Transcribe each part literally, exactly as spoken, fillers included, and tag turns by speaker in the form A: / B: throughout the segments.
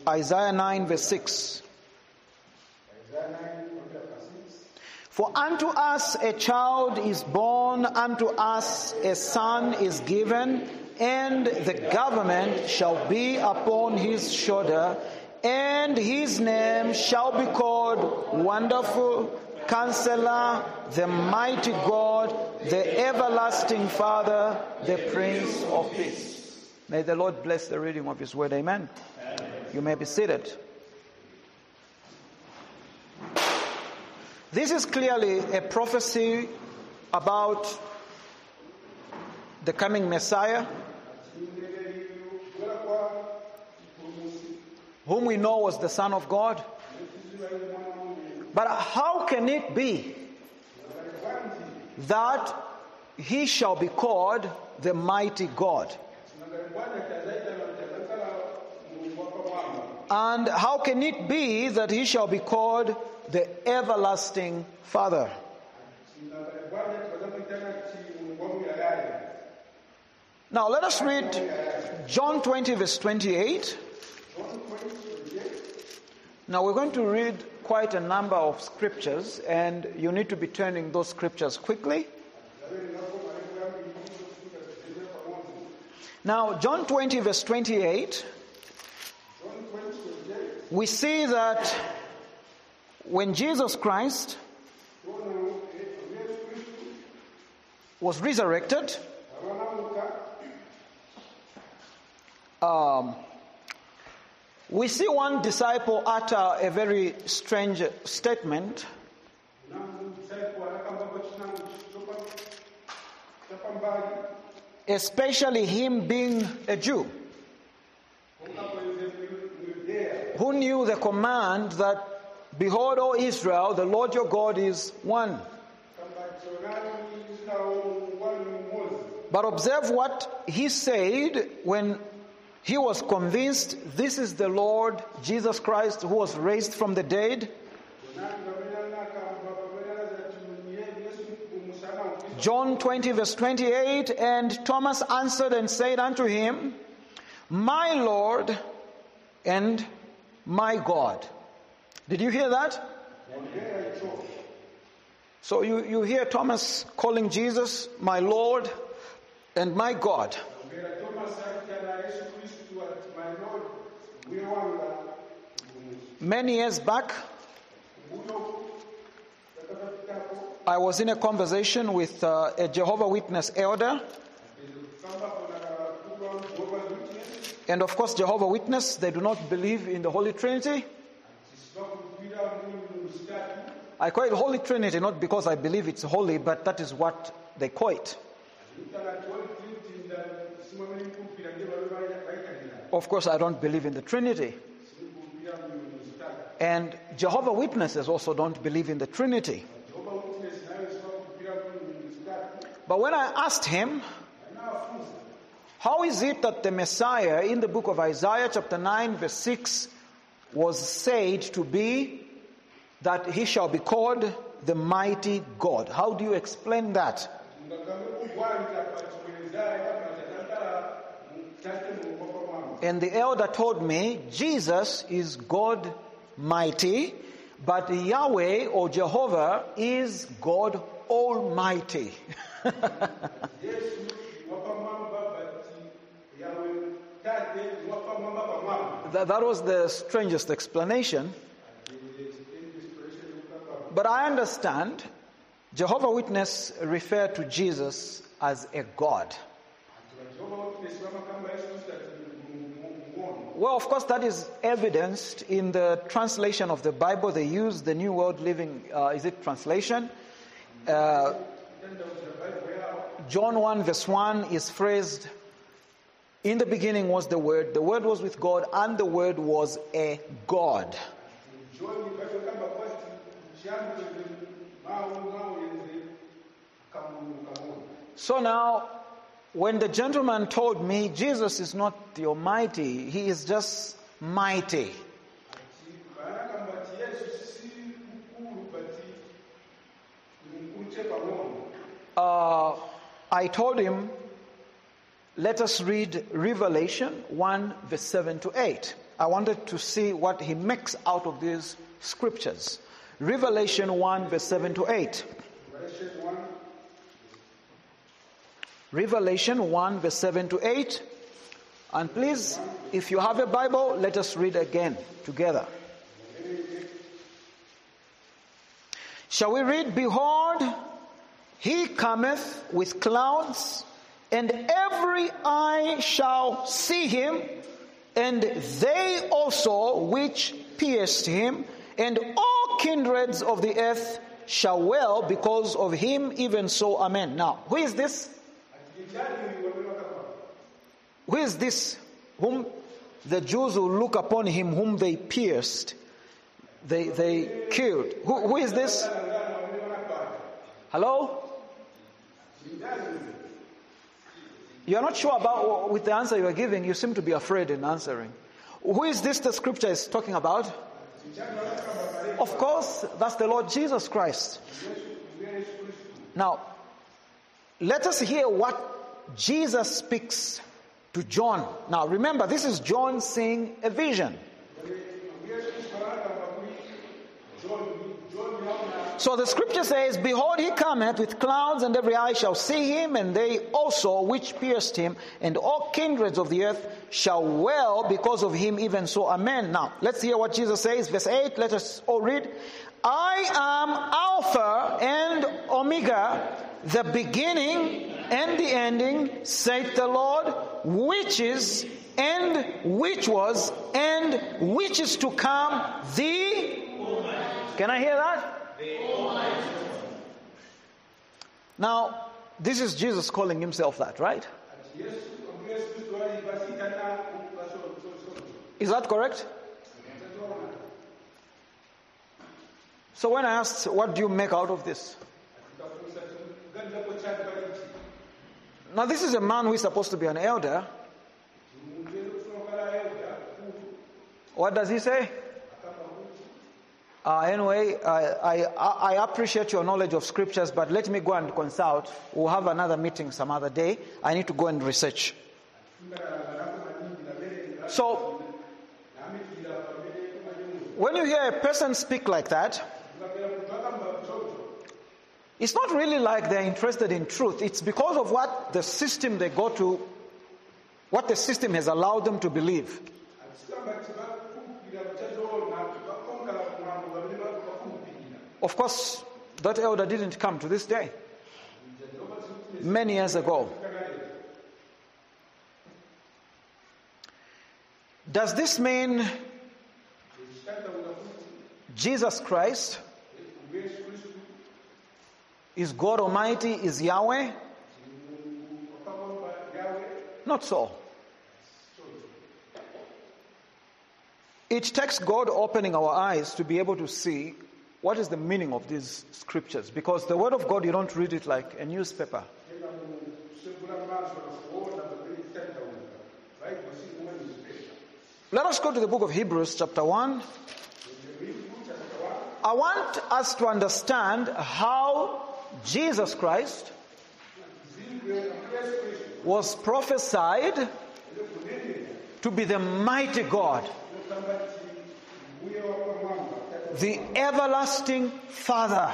A: Isaiah nine verse six. For unto us a child is born, unto us a son is given, and the government shall be upon his shoulder, and his name shall be called Wonderful, Counselor, the Mighty God, the Everlasting Father, the Prince of Peace. May the Lord bless the reading of his word. Amen. Amen. You may be seated. This is clearly a prophecy about the coming Messiah, whom we know was the Son of God. But how can it be that he shall be called the Mighty God? And how can it be that he shall be called the Everlasting Father? Now let us read John twenty verse twenty-eight. Now we're going to read quite a number of scriptures, and you need to be turning those scriptures quickly. Now John twenty verse twenty-eight, we see that when Jesus Christ was resurrected, um, we see one disciple utter a very strange statement. Especially him being a Jew, who knew the command that, behold, O Israel, the Lord your God is one. But observe what he said when he was convinced this is the Lord Jesus Christ who was raised from the dead. John twenty verse twenty-eight, and Thomas answered and said unto him, my Lord and my God. Did you hear that? So you, you hear Thomas calling Jesus my Lord and my God. Many years back, I was in a conversation with uh, a Jehovah's Witness elder. And of course, Jehovah's Witness, they do not believe in the Holy Trinity. I call it Holy Trinity not because I believe it's holy, but that is what they call it. Of course, I don't believe in the Trinity. And Jehovah's Witnesses also don't believe in the Trinity. But when I asked him, how is it that the Messiah in the book of Isaiah chapter nine verse six was said to be that he shall be called the mighty God? How do you explain that? And the elder told me, Jesus is God mighty, but Yahweh or Jehovah is God Almighty. that, that was the strangest explanation. But I understand Jehovah's Witness refer to Jesus as a God. Well, of course, that is evidenced in the translation of the Bible. They use the New World Living, uh, is it translation? Uh, John one verse one is phrased, in the beginning was the Word, the Word was with God, and the Word was a God. So now, when the gentleman told me Jesus is not the Almighty, he is just mighty. Uh, I told him, let us read Revelation one verse seven to eight. I wanted to see what he makes out of these scriptures. Revelation one, verse seven to eight. Revelation one, verse seven to eight. And please, if you have a Bible, let us read again together. Shall we read? Behold, he cometh with clouds, and every eye shall see him, and they also which pierced him, and all kindreds of the earth shall wail because of him, even so, amen. Now, who is this? Who is this whom the Jews will look upon him whom they pierced, they they killed? Who, who is this? Hello? You are not sure about with the answer you are giving. You seem to be afraid in answering. Who is this the scripture is talking about? Of course, that's the Lord Jesus Christ. Now, let us hear what Jesus speaks to John. Now, remember, this is John seeing a vision. So the scripture says, behold, he cometh with clouds, and every eye shall see him, and they also which pierced him, and all kindreds of the earth shall wail because of him, even so, amen. Now, let's hear what Jesus says. Verse eight, let us all read. I am Alpha and Omega, the beginning and the ending, saith the Lord, which is, and which was, and which is to come, the... Can I hear that? Now, this is Jesus calling himself that, right? Is that correct? So when I asked, what do you make out of this? Now, this is a man who is supposed to be an elder. What does he say? Uh, anyway, I, I, I appreciate your knowledge of scriptures, but let me go and consult. We'll have another meeting some other day. I need to go and research. So, when you hear a person speak like that, it's not really like they're interested in truth. It's because of what the system they go to, what the system has allowed them to believe. Of course, that elder didn't come to this day. Many years ago. Does this mean Jesus Christ is God Almighty, is Yahweh? Not so. It takes God opening our eyes to be able to see what is the meaning of these scriptures? Because the word of God, you don't read it like a newspaper. Let us go to the book of Hebrews chapter one. I want us to understand how Jesus Christ was prophesied to be the mighty God, the everlasting Father.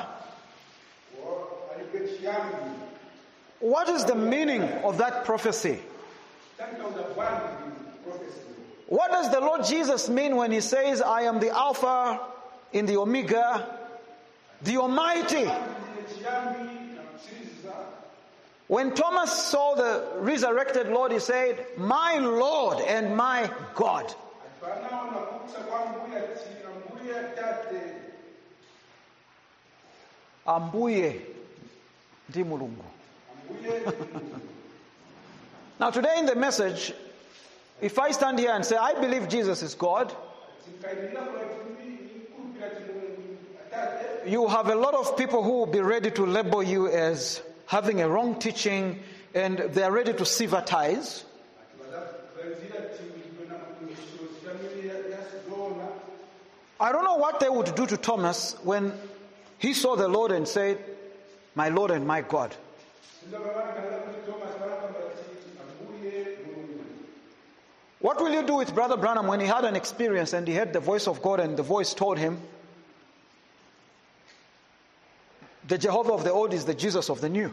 A: What is the meaning of that prophecy? What does the Lord Jesus mean when he says, I am the Alpha and the Omega, the Almighty? When Thomas saw the resurrected Lord, he said, my Lord and my God. Ambuye ndi Mulungu. Now today in the message, if I stand here and say, I believe Jesus is God, you have a lot of people who will be ready to label you as having a wrong teaching, and they are ready to severtize. I don't know what they would do to Thomas when he saw the Lord and said, my Lord and my God. What will you do with Brother Branham when he had an experience and he heard the voice of God and the voice told him, the Jehovah of the old is the Jesus of the new?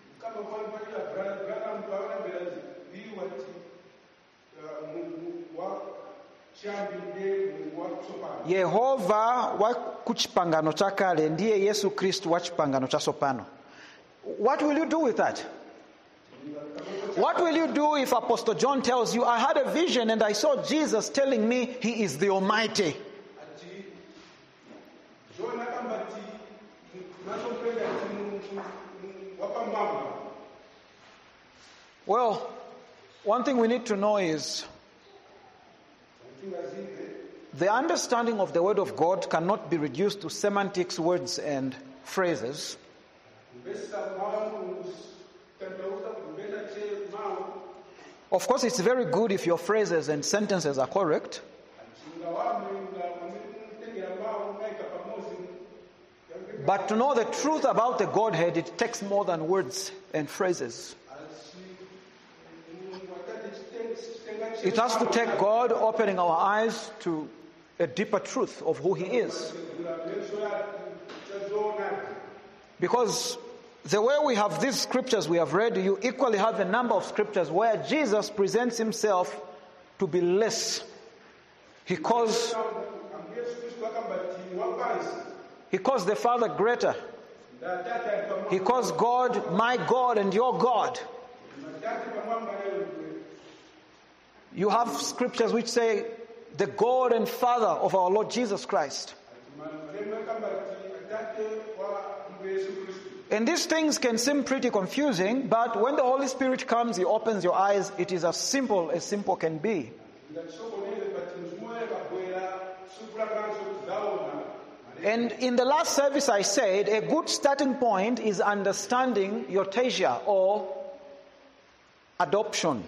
A: Yehova wa kuchipangano cha kale ndiye Yesu Kristu wa chipangano cha sopano. What will you do with that? What will you do if Apostle John tells you, I had a vision and I saw Jesus telling me he is the Almighty? Well, one thing we need to know is the understanding of the Word of God cannot be reduced to semantics, words, and phrases. Of course, it's very good if your phrases and sentences are correct. But to know the truth about the Godhead, it takes more than words and phrases. It has to take God opening our eyes to a deeper truth of who He is. Because the way we have these scriptures we have read, you equally have a number of scriptures where Jesus presents Himself to be less. He calls, he calls the Father greater. He calls God my God and your God. You have scriptures which say the God and Father of our Lord Jesus Christ. And these things can seem pretty confusing, but when the Holy Spirit comes, He opens your eyes. It is as simple as simple can be. And in the last service I said, a good starting point is understanding euthanasia or adoption.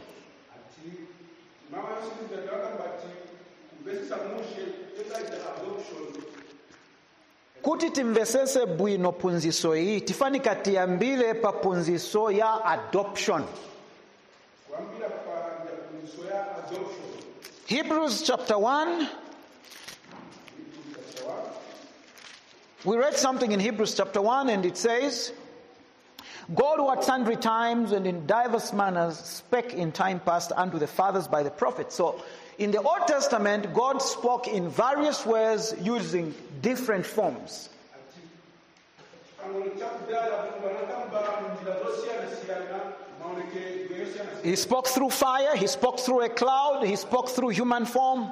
A: Kuti timvesese bwino punziso iyi, tifanika tiyambile pa punziso ya adoption. Hebrews chapter one. We read something in Hebrews chapter one and it says, God who at sundry times and in diverse manners spake in time past unto the fathers by the prophets. So in the Old Testament, God spoke in various ways using different forms. He spoke through fire, He spoke through a cloud, He spoke through human form.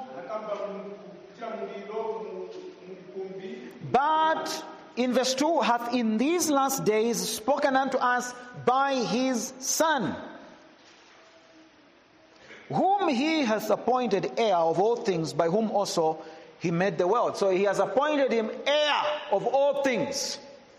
A: But in verse two, hath in these last days spoken unto us by His Son, whom He has appointed heir of all things, by whom also He made the world. So He has appointed Him heir of all things.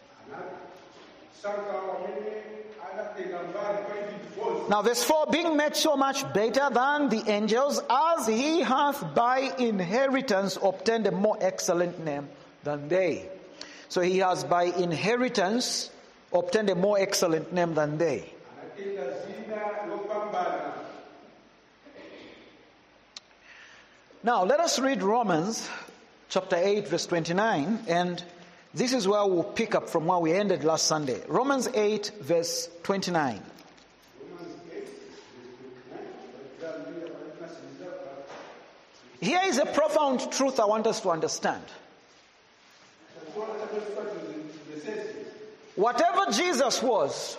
A: Now verse four, being made so much better than the angels, as He hath by inheritance obtained a more excellent name than they. So He has by inheritance obtained a more excellent name than they. Now let us read Romans chapter eight verse twenty-nine, and this is where we'll pick up from where we ended last Sunday. Romans eight verse twenty-nine. Here is a profound truth I want us to understand. Whatever Jesus was,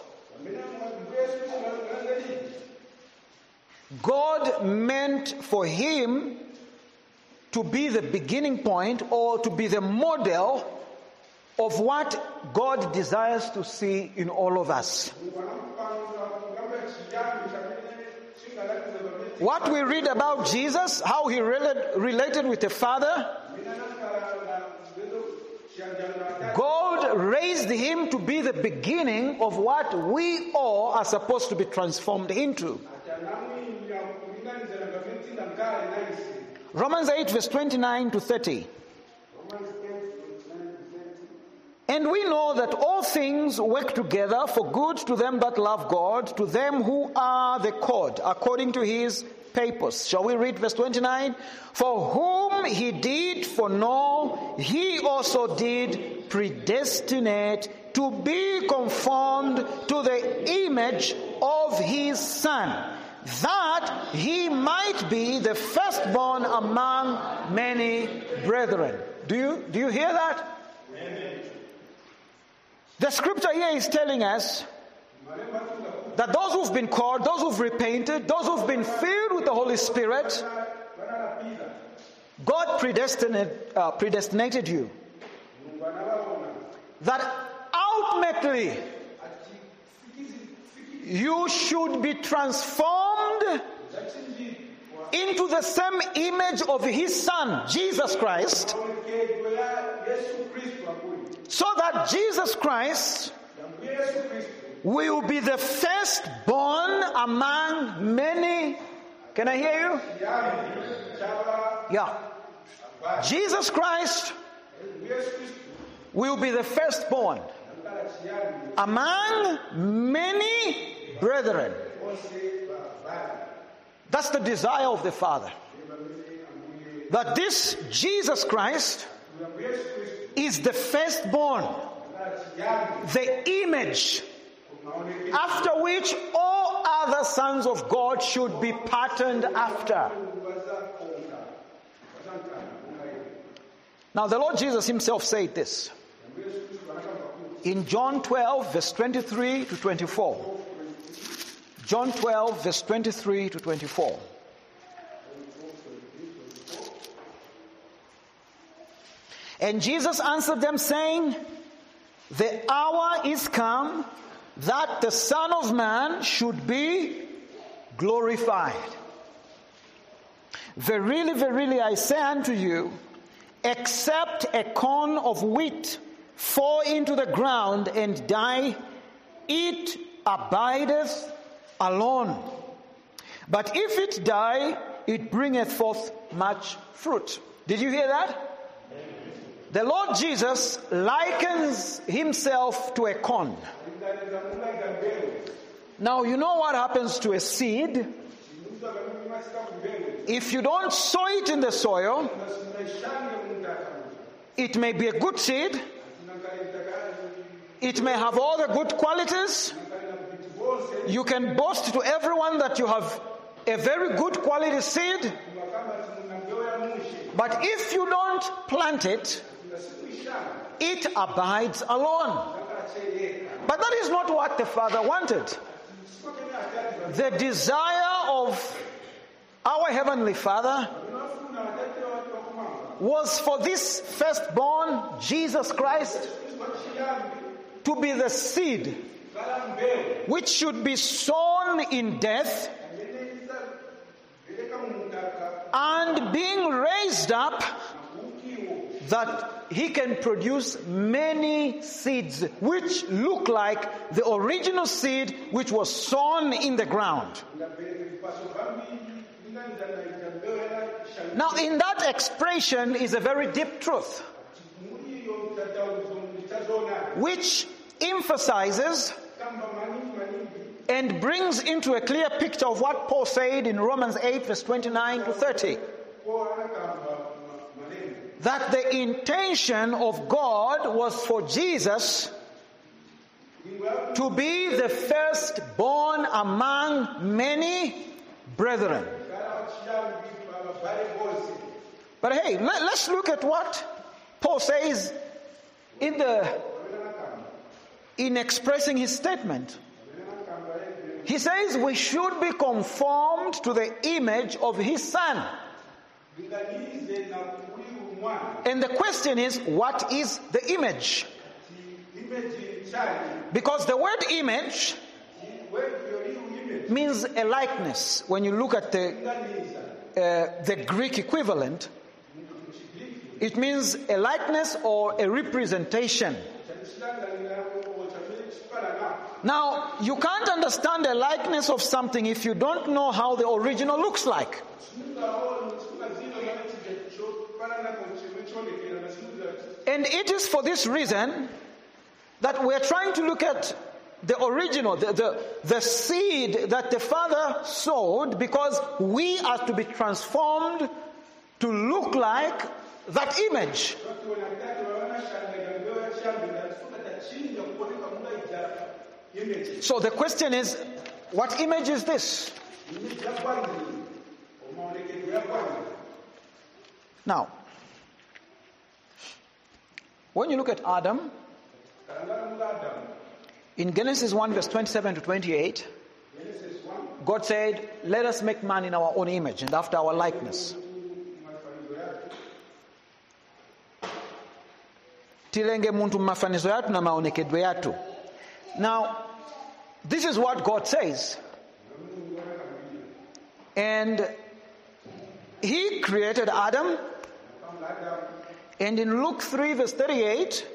A: God meant for Him to be the beginning point or to be the model of what God desires to see in all of us. What we read about Jesus, how He related with the Father, God raised Him to be the beginning of what we all are supposed to be transformed into. Romans eight verse twenty-nine to thirty. And we know that all things work together for good to them that love God, to them who are the called according to His purpose. Shall we read verse twenty-nine? For whom he did foreknow, he also did predestinate to be conformed to the image of his Son, that he might be the firstborn among many brethren. Do you, do you hear that? Amen. The scripture here is telling us that those who've been called, those who've repented, those who've been filled with the Holy Spirit, God predestinated, uh, predestinated you. That ultimately you should be transformed into the same image of his Son, Jesus Christ, so that Jesus Christ will be the firstborn among many. Can I hear you? Yeah. Jesus Christ will be the firstborn among many brethren. That's the desire of the Father. That this Jesus Christ is the firstborn, the image after which all other sons of God should be patterned after. Now the Lord Jesus himself said this in John twelve verse twenty-three to twenty-four. John twelve verse twenty-three to twenty-four. And Jesus answered them, saying, the hour is come that the Son of Man should be glorified. Verily, verily, I say unto you, except a corn of wheat fall into the ground and die, it abideth alone. But if it die, it bringeth forth much fruit. Did you hear that? The Lord Jesus likens himself to a corn. Now, you know what happens to a seed? If you don't sow it in the soil, it may be a good seed. It may have all the good qualities. You can boast to everyone that you have a very good quality seed. But if you don't plant it, it abides alone. But that is not what the Father wanted. The desire of our Heavenly Father was for this firstborn, Jesus Christ, to be the seed which should be sown in death and being raised up that he can produce many seeds which look like the original seed which was sown in the ground. Now, in that expression is a very deep truth which emphasizes and brings into a clear picture of what Paul said in Romans eight verse twenty-nine to thirty. That the intention of God was for Jesus to be the firstborn among many brethren. But hey, let, let's look at what Paul says in the in expressing his statement. He says we should be conformed to the image of his Son. And the question is, what is the image? Because the word image means a likeness. When you look at the uh, the Greek equivalent, it means a likeness or a representation. Now, you can't understand a likeness of something if you don't know how the original looks like. And it is for this reason that we're trying to look at the original, the, the, the seed that the Father sowed, because we are to be transformed to look like that image. So the question is, what image is this? Now, when you look at Adam, in Genesis one verse twenty-seven to twenty-eight, God said, let us make man in our own image and after our likeness. Tilenge muntu mafanizo yatu na maonekedwe yatu. Now, this is what God says. And He created Adam. And in Luke three verse thirty-eight,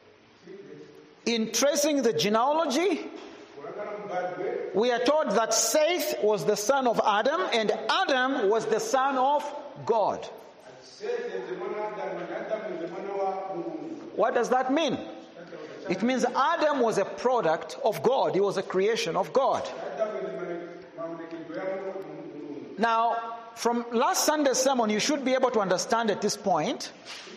A: in tracing the genealogy, we are told that Seth was the son of Adam and Adam was the son of God. What does that mean? It means Adam was a product of God. He was a creation of God. Now, from last Sunday's sermon, you should be able to understand at this point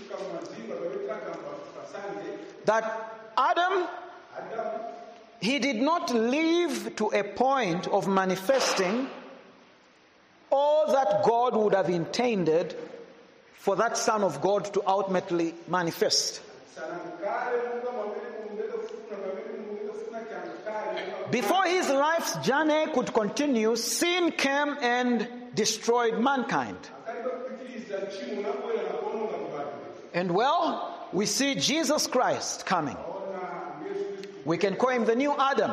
A: that Adam, he did not live to a point of manifesting all that God would have intended for that Son of God to ultimately manifest. Before his life's journey could continue, sin came and destroyed mankind. And well, we see Jesus Christ coming. We can call him the new Adam,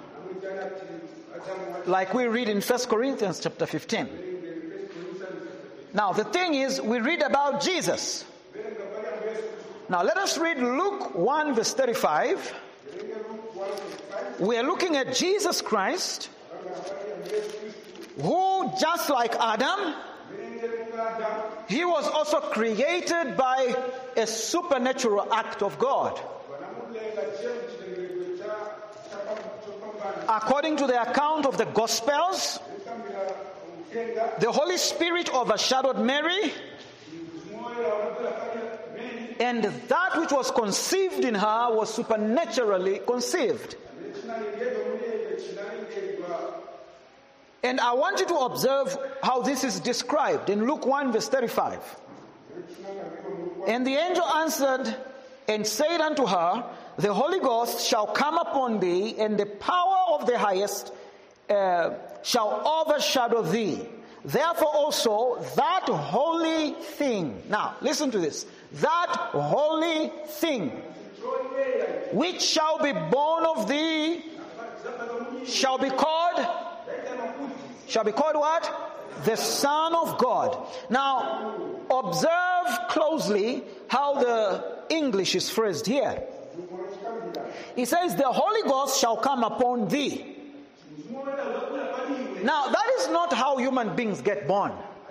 A: like we read in First Corinthians chapter fifteen. Now the thing is, we read about Jesus. Now let us read Luke one verse thirty-five. We are looking at Jesus Christ, who, just like Adam, he was also created by a supernatural act of God. According to the account of the Gospels, the Holy Spirit overshadowed Mary, and that which was conceived in her was supernaturally conceived. And I want you to observe how this is described in Luke one verse thirty-five. And the angel answered and said unto her, the Holy Ghost shall come upon thee, and the power of the highest uh, shall overshadow thee. Therefore also that holy thing. Now listen to this. That holy thing which shall be born of thee shall be called, shall be called what? The Son of God. Now, observe closely how the English is phrased here. He says, the Holy Ghost shall come upon thee. Now, that is not how human beings get born.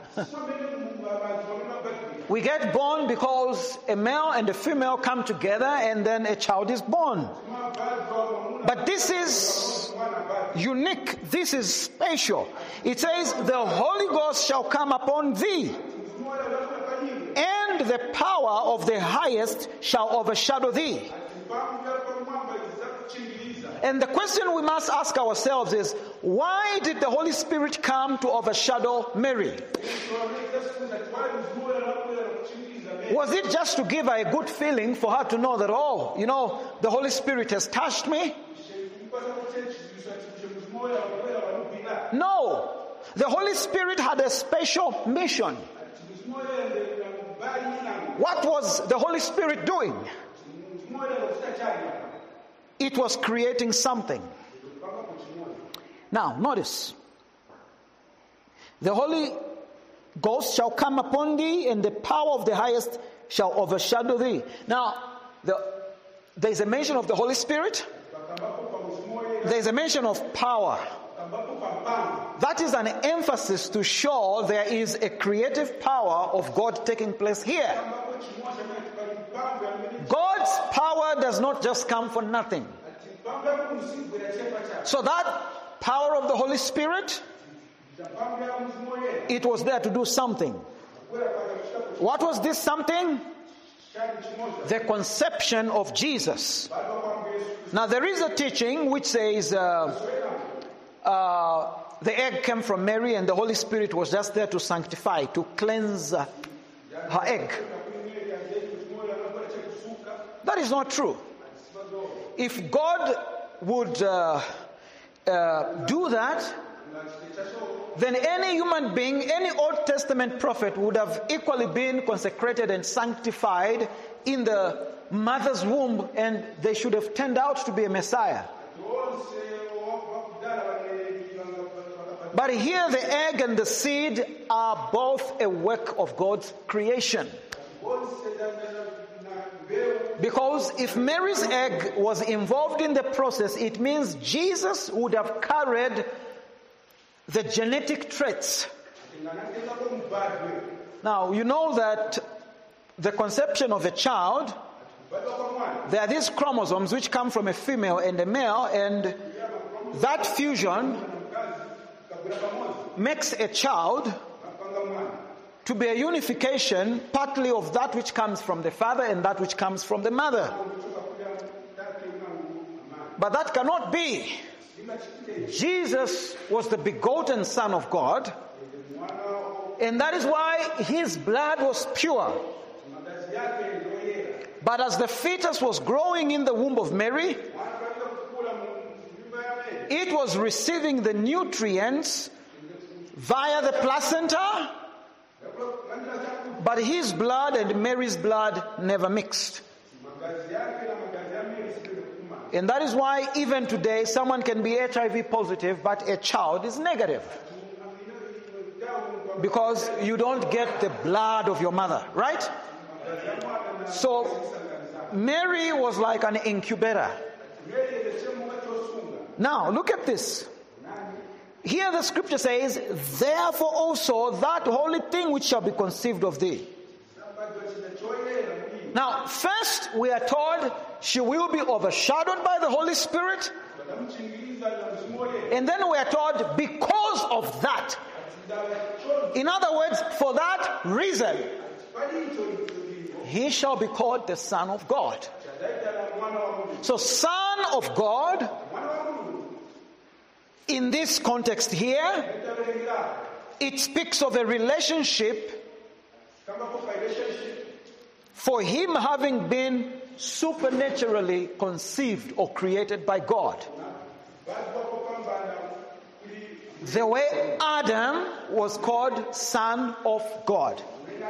A: We get born because a male and a female come together and then a child is born. But this is unique. This is special. It says, the Holy Ghost shall come upon thee, and the power of the highest shall overshadow thee. And the question we must ask ourselves is, why did the Holy Spirit come to overshadow Mary? Was it just to give her a good feeling for her to know that, oh, you know, the Holy Spirit has touched me? No. The Holy Spirit had a special mission. What was the Holy Spirit doing? It was creating something. Now, notice. The Holy Ghost shall come upon thee, and the power of the highest shall overshadow thee. Now, the, there is a mention of the Holy Spirit. There is a mention of power. That is an emphasis to show there is a creative power of God taking place here. God's power does not just come for nothing. So that power of the Holy Spirit, it was there to do something. What was this something? The conception of Jesus. Now there is a teaching which says uh, uh, the egg came from Mary and the Holy Spirit was just there to sanctify, to cleanse uh, her egg. That is not true. If God would uh, uh, do that, then any human being, any Old Testament prophet would have equally been consecrated and sanctified in the mother's womb, and they should have turned out to be a Messiah. But here the egg and the seed are both a work of God's creation. Because if Mary's egg was involved in the process, it means Jesus would have carried the genetic traits. Now, you know that the conception of a child, there are these chromosomes which come from a female and a male, and that fusion makes a child to be a unification, partly of that which comes from the father and that which comes from the mother. But that cannot be. Jesus was the begotten Son of God, and that is why his blood was pure. But as the fetus was growing in the womb of Mary, it was receiving the nutrients via the placenta, but his blood and Mary's blood never mixed. And that is why even today someone can be H I V positive, but a child is negative. Because you don't get the blood of your mother, right? So Mary was like an incubator. Now look at this. Here the scripture says, therefore also that holy thing which shall be conceived of thee. Now, first we are told she will be overshadowed by the Holy Spirit. And then we are told because of that. In other words, for that reason, he shall be called the Son of God. So, Son of God, in this context here, it speaks of a relationship for him having been supernaturally conceived or created by God. The way Adam was called Son of God.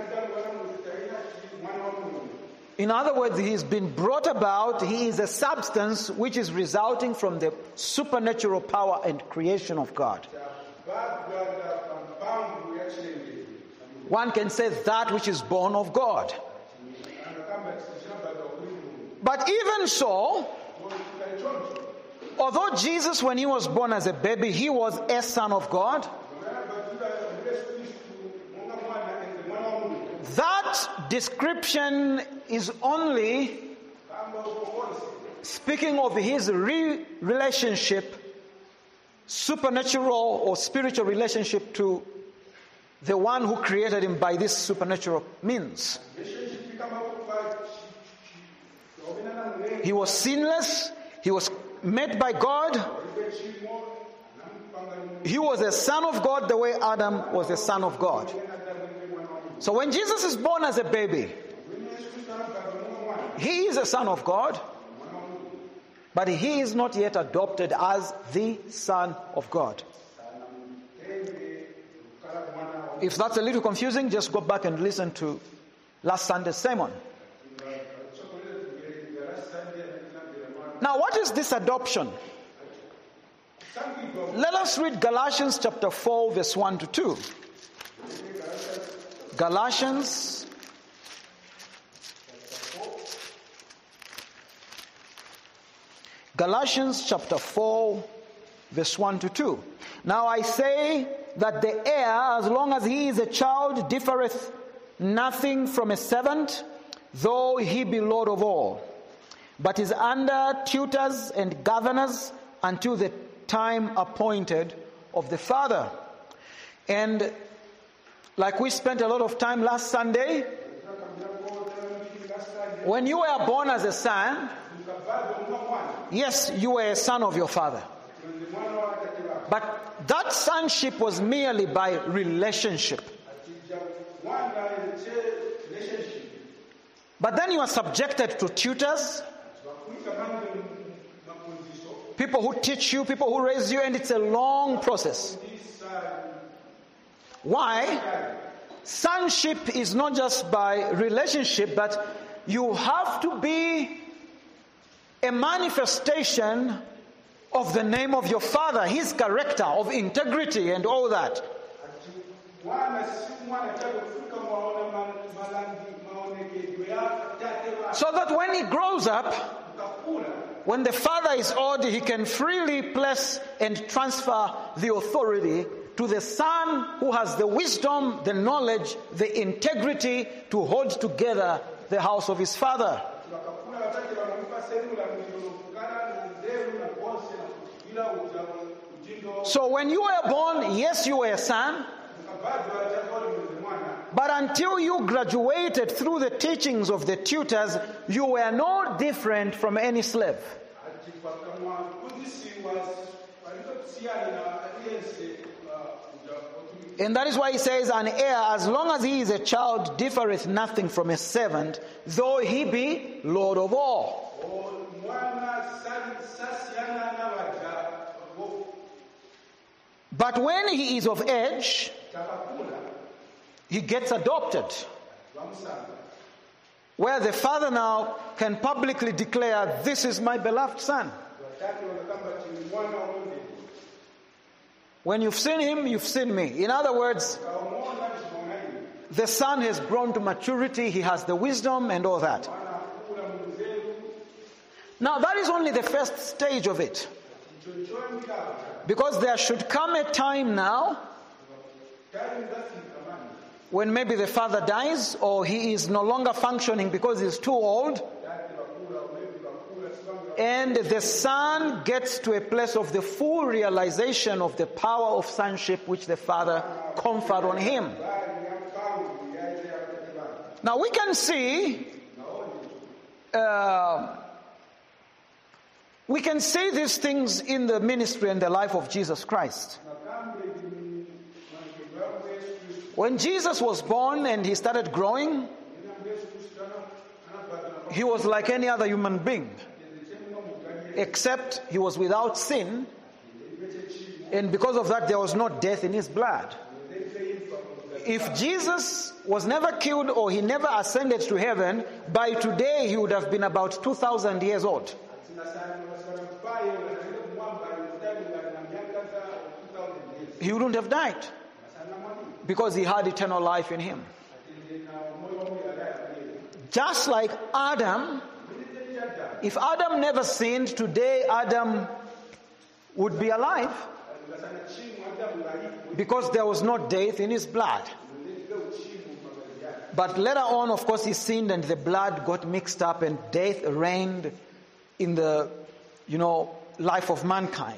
A: In other words, he has been brought about, he is a substance which is resulting from the supernatural power and creation of God. One can say that which is born of God. But even so, although Jesus, when he was born as a baby, he was a son of God, that description is only speaking of his re- relationship, supernatural or spiritual relationship to the one who created him by this supernatural means. He was sinless. He was made by God. He was a son of God the way Adam was a son of God. So when Jesus is born as a baby, he is a son of God, but he is not yet adopted as the Son of God. If that's a little confusing, just go back and listen to last Sunday's sermon. Now, what is this adoption? Let us read Galatians chapter four, verse one to two. Galatians Galatians chapter four, verse one to two. Now I say that the heir, as long as he is a child, differeth nothing from a servant, though he be Lord of all. but is under tutors and governors until the time appointed of the Father. And like we spent a lot of time last Sunday, when you were born as a son, yes, you were a son of your father. But that sonship was merely by relationship. But then you are subjected to tutors, people who teach you, people who raise you, and it's a long process. Why? Sonship is not just by relationship, but you have to be a manifestation of the name of your father, his character of integrity and all that. So that when he grows up, when the father is old, he can freely place and transfer the authority to the son who has the wisdom, the knowledge, the integrity to hold together the house of his father. So when you were born, yes, you were a son. But until you graduated through the teachings of the tutors, you were no different from any slave. And that is why he says, an heir, as long as he is a child, differeth nothing from a servant, though he be Lord of all. But when he is of age, he gets adopted, where the father now can publicly declare, this is my beloved son. When you've seen him, you've seen me. In other words, the son has grown to maturity, he has the wisdom and all that. Now that is only the first stage of it. Because there should come a time now when maybe the father dies or he is no longer functioning because he's too old, and the son gets to a place of the full realization of the power of sonship which the father conferred on him. Now we can see uh, we can see these things in the ministry and the life of Jesus Christ. When Jesus was born and he started growing, he was like any other human being, except he was without sin, and because of that there was no death in his blood. If Jesus was never killed or he never ascended to heaven, by today he would have been about two thousand years old. He wouldn't have died because he had eternal life in him. Just like Adam, if Adam never sinned, today Adam would be alive because there was no death in his blood. But later on, of course, he sinned and the blood got mixed up and death reigned in the, you know, life of mankind.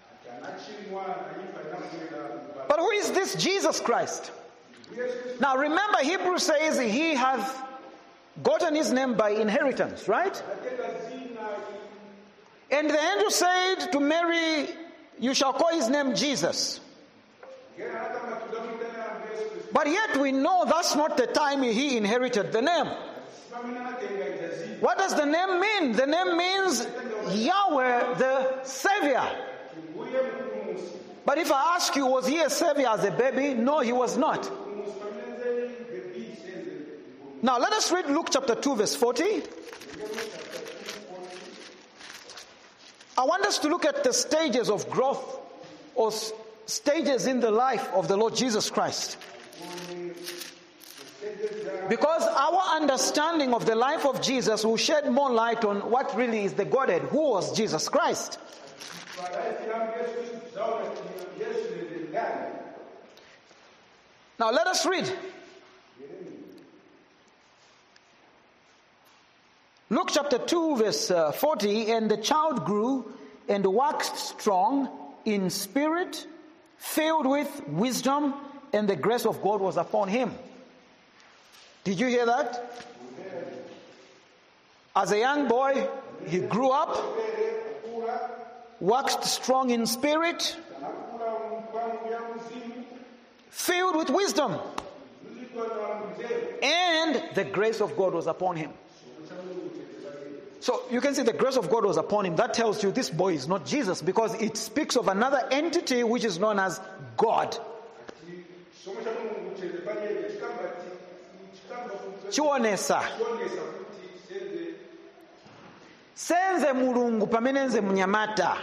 A: But who is this Jesus Christ? Now remember, Hebrews says he has gotten his name by inheritance, right? And the angel said to Mary, you shall call his name Jesus. But yet we know that's not the time he inherited the name. What does the name mean? The name means Yahweh the Savior. But if I ask you, was he a savior as a baby? No, he was not. Now let us read Luke chapter two verse forty. I want us to look at the stages of growth or stages in the life of the Lord Jesus Christ. Because our understanding of the life of Jesus will shed more light on what really is the Godhead. Who was Jesus Christ? Now let us read. Luke chapter two verse uh, forty, and the child grew and waxed strong in spirit, filled with wisdom, and the grace of God was upon him. Did you hear that? As a young boy, he grew up, waxed strong in spirit, filled with wisdom, and the grace of God was upon him. So you can see the grace of God was upon him. That tells you this boy is not Jesus, because it speaks of another entity which is known as God. Chionesa senze mulungu pamene nze munyamata.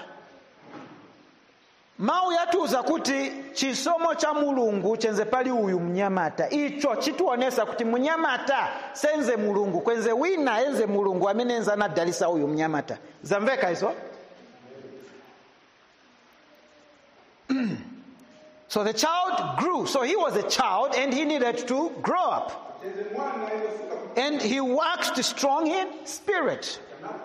A: Mau yatuuza kuti chisomo cha mulungu chenze pali uyu mnyamata. Icho chituonesa kuti mnyamata senze mulungu kwenze wina enze mulungu amene nza nadalisa uyu mnyamata. Zamveka iso? So the child grew. So he was a child and he needed to grow up. And he waxed strong in spirit.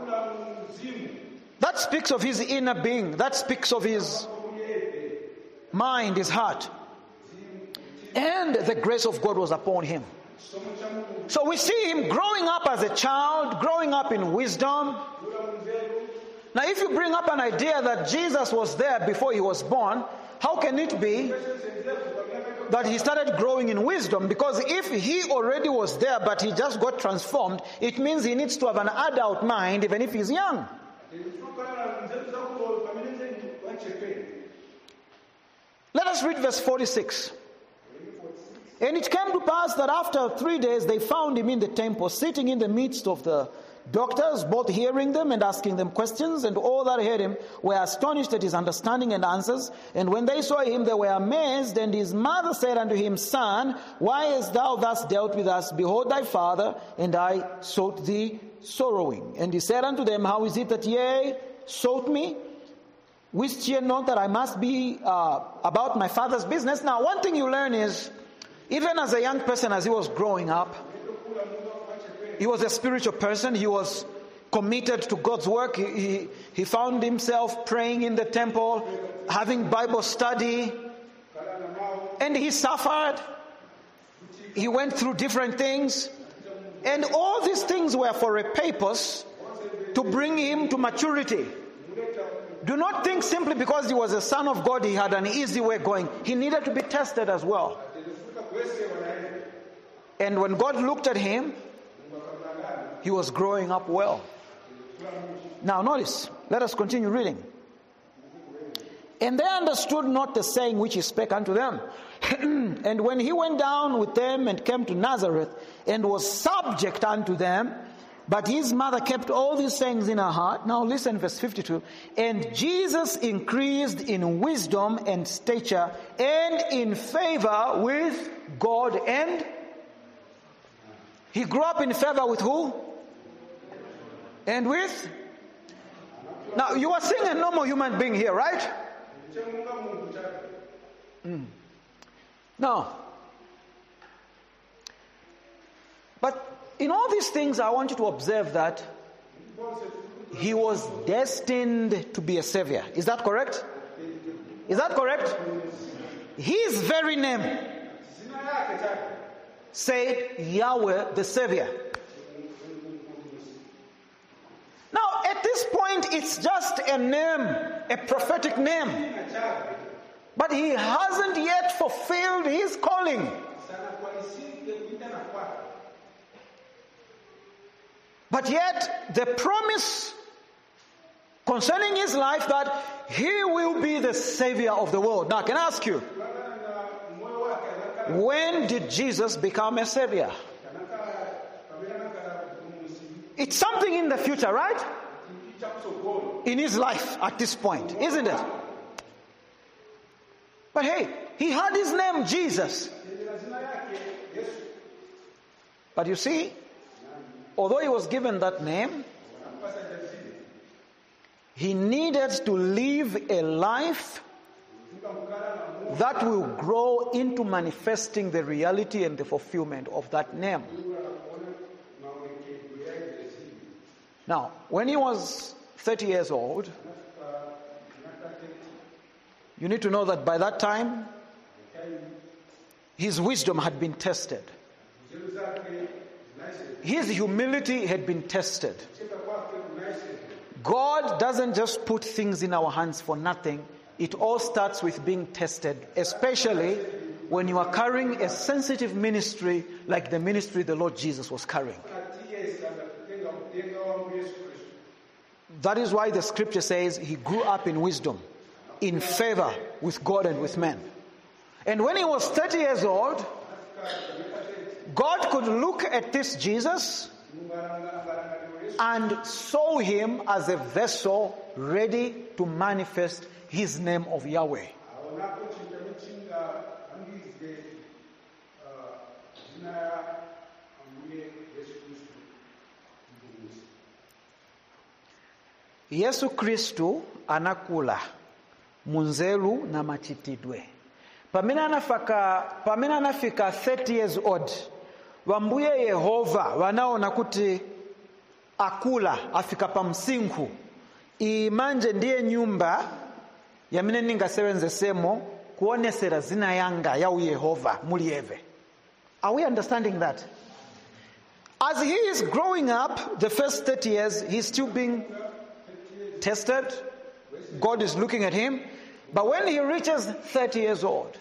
A: That speaks of his inner being. That speaks of his mind, his heart. And the grace of God was upon him. So we see him growing up as a child, growing up in wisdom. Now if you bring up an idea that Jesus was there before he was born, how can it be that he started growing in wisdom? Because if he already was there but he just got transformed, it means he needs to have an adult mind even if he's young. Let us read verse forty-six. And it came to pass that after three days they found him in the temple, sitting in the midst of the doctors, both hearing them and asking them questions, and all that heard him were astonished at his understanding and answers. And when they saw him, they were amazed. And his mother said unto him, Son, why hast thou thus dealt with us? Behold thy father, and I sought thee sorrowing. And he said unto them, How is it that ye sought me? Wist ye not that I must be uh, about my father's business? Now, one thing you learn is, even as a young person, as he was growing up, he was a spiritual person. He was committed to God's work. He, he, he found himself praying in the temple, having Bible study, and he suffered. He went through different things, and all these things were for a purpose to bring him to maturity. Do not think simply because he was a son of God, he had an easy way going. He needed to be tested as well. And when God looked at him, he was growing up well. Now notice, let us continue reading. And they understood not the saying which he spake unto them. And when he went down with them and came to Nazareth, and was subject unto them, but his mother kept all these sayings in her heart. Now listen, verse fifty-two. And Jesus increased in wisdom and stature, and in favor with God. And he grew up in favor with who? And with? Now you are seeing a normal human being here, right? Mm. Now, but in all these things, I want you to observe that he was destined to be a savior. Is that correct? Is that correct? His very name said Yahweh the Savior. Now, at this point, it's just a name, a prophetic name. But he hasn't yet fulfilled his calling. But yet, the promise concerning his life that he will be the Savior of the world. Now, can I ask you, when did Jesus become a Savior? It's something in the future, right? In his life at this point, isn't it? But hey, he had his name Jesus. But you see, although he was given that name, he needed to live a life that will grow into manifesting the reality and the fulfillment of that name. Now, when he was thirty years old, you need to know that by that time, his wisdom had been tested. His humility had been tested. God doesn't just put things in our hands for nothing. It all starts with being tested, especially when you are carrying a sensitive ministry like the ministry the Lord Jesus was carrying. That is why the scripture says he grew up in wisdom, in favor with God and with men. And when he was thirty years old, God could look at this Jesus and saw him as a vessel ready to manifest his name of Yahweh. Yesu Kristu anakula munzelu na machitidwe. Pamina anafika pamina anafika thirty years old, wambuye Yehova wanaona kuti akula afika pa msinku imanje ndiye nyumba yamene ningasebenze semo kuonesera zina yanga ya Yehova mulieve. Are we understanding that? As he is growing up, the first thirty years, he's still being tested. God is looking at him. But when he reaches thirty years old,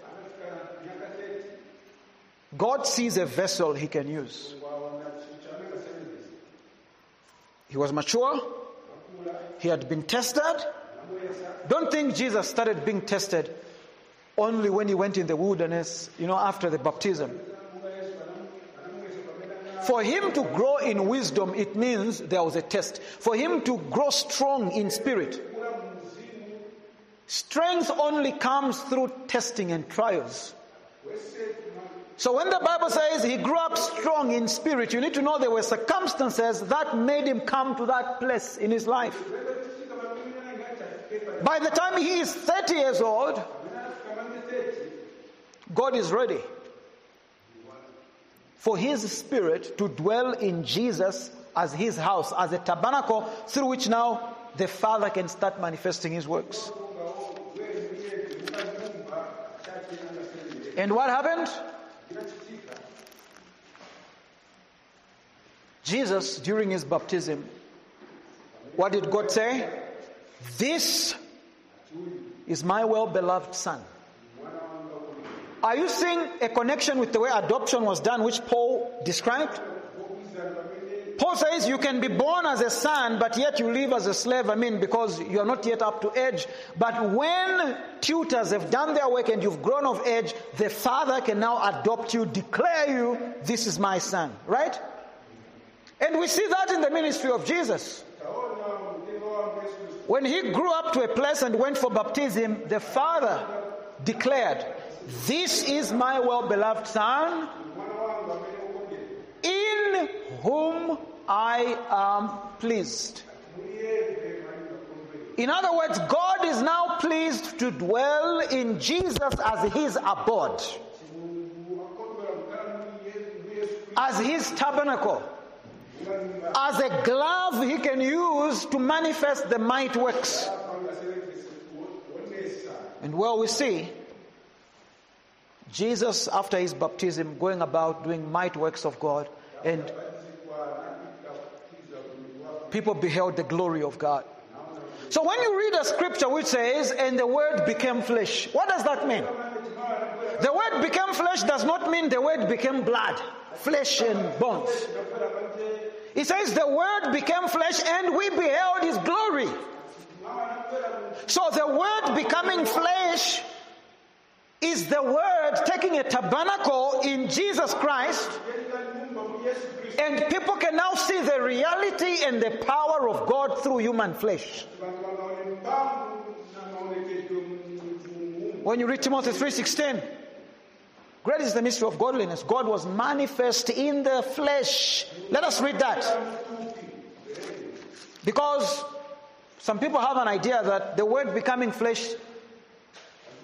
A: God sees a vessel he can use. He was mature. He had been tested. Don't think Jesus started being tested only when he went in the wilderness, you know, after the baptism. For him to grow in wisdom, it means there was a test. For him to grow strong in spirit, strength only comes through testing and trials. So when the Bible says he grew up strong in spirit, you need to know there were circumstances that made him come to that place in his life. By the time he is thirty years old, God is ready for his spirit to dwell in Jesus as his house, as a tabernacle through which now the Father can start manifesting his works. And what happened? Jesus, during his baptism, what did God say? This is my well-beloved Son. Are you seeing a connection with the way adoption was done, which Paul described? Paul says you can be born as a son, but yet you live as a slave, I mean, because you are not yet up to age. But when tutors have done their work and you've grown of age, the Father can now adopt you, declare you, this is my son, right? And we see that in the ministry of Jesus. When he grew up to a place and went for baptism, the Father declared, this is my well-beloved Son, in whom I am pleased. In other words, God is now pleased to dwell in Jesus as his abode, as his tabernacle, as a glove he can use to manifest the might works. And well, we see Jesus, after his baptism, going about doing might works of God, and people beheld the glory of God. So when you read a scripture which says, and the word became flesh, what does that mean? The word became flesh does not mean the word became blood, flesh and bones. It says the word became flesh and we beheld his glory. So the word becoming flesh is the word taking a tabernacle in Jesus Christ, and people can now see the reality and the power of God through human flesh. When you read Timothy three sixteen, great is the mystery of godliness. God was manifest in the flesh. Let us read that. Because some people have an idea that the word becoming flesh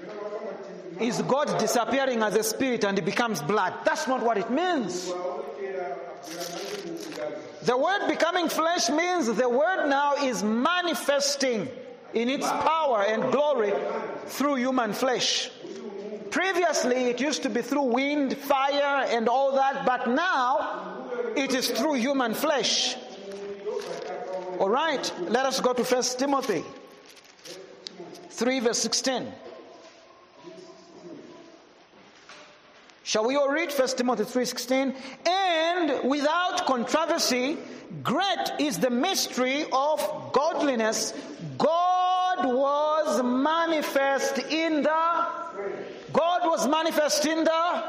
A: is God disappearing as a spirit and it becomes blood. That's not what it means. The word becoming flesh means the word now is manifesting in its power and glory through human flesh. Previously, it used to be through wind, fire, and all that, but now it is through human flesh. All right, let us go to First Timothy three, verse sixteen. Shall we all read First Timothy three sixteen? And without controversy, great is the mystery of godliness. God was manifest in the God was manifest in the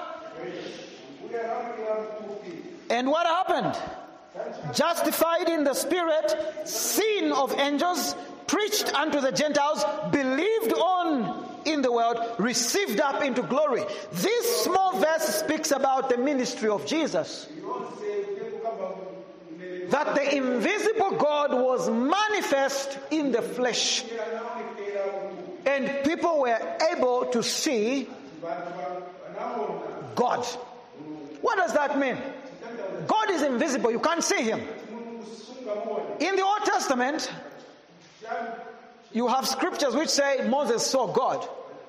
A: and what happened? Justified in the spirit, seen of angels, preached unto the Gentiles, believed on in the world, received up into glory. This small verse speaks about the ministry of Jesus. That the invisible God was manifest in the flesh. And people were able to see God. What does that mean? God is invisible. You can't see him. In the Old Testament, you have scriptures which say Moses saw God.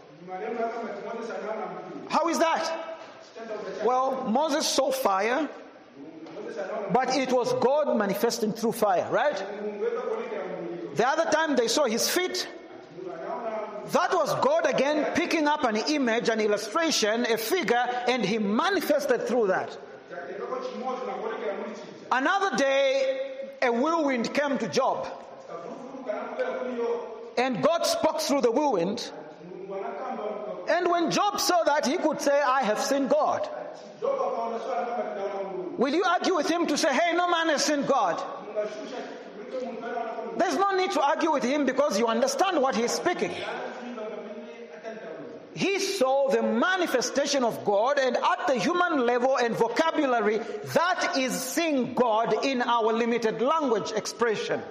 A: How is that? Well, Moses saw fire, but it was God manifesting through fire, right? The other time they saw his feet, that was God again picking up an image, an illustration, a figure, and he manifested through that. Another day, a whirlwind came to Job. And God spoke through the whirlwind. And when Job saw that, he could say, I have seen God. Will you argue with him to say, hey, no man has seen God? There's no need to argue with him because you understand what he's speaking. He saw the manifestation of God, and at the human level and vocabulary, that is seeing God in our limited language expression.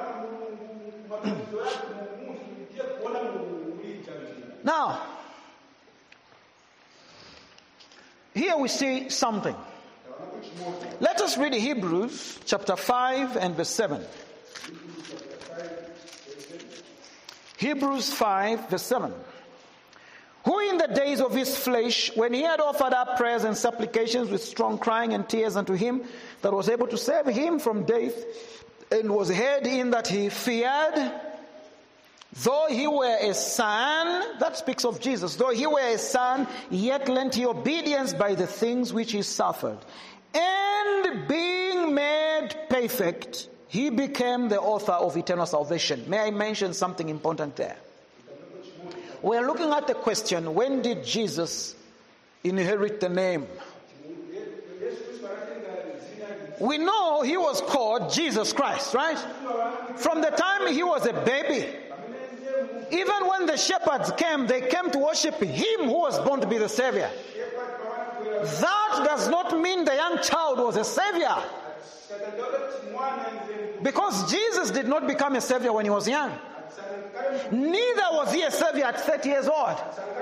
A: Now, here we see something. Let us read Hebrews chapter five and verse seven. Hebrews five verse seven. Who in the days of his flesh, when he had offered up prayers and supplications with strong crying and tears unto him, that was able to save him from death, and was heard in that he feared, though he were a son, that speaks of Jesus, though he were a son, yet lent he obedience by the things which he suffered. And being made perfect, he became the author of eternal salvation. May I mention something important there? We're looking at the question, when did Jesus inherit the name? We know he was called Jesus Christ, right? From the time he was a baby. Even when the shepherds came, they came to worship him who was born to be the Savior. That does not mean the young child was a Savior. Because Jesus did not become a Savior when he was young. Neither was he a Savior at thirty years old.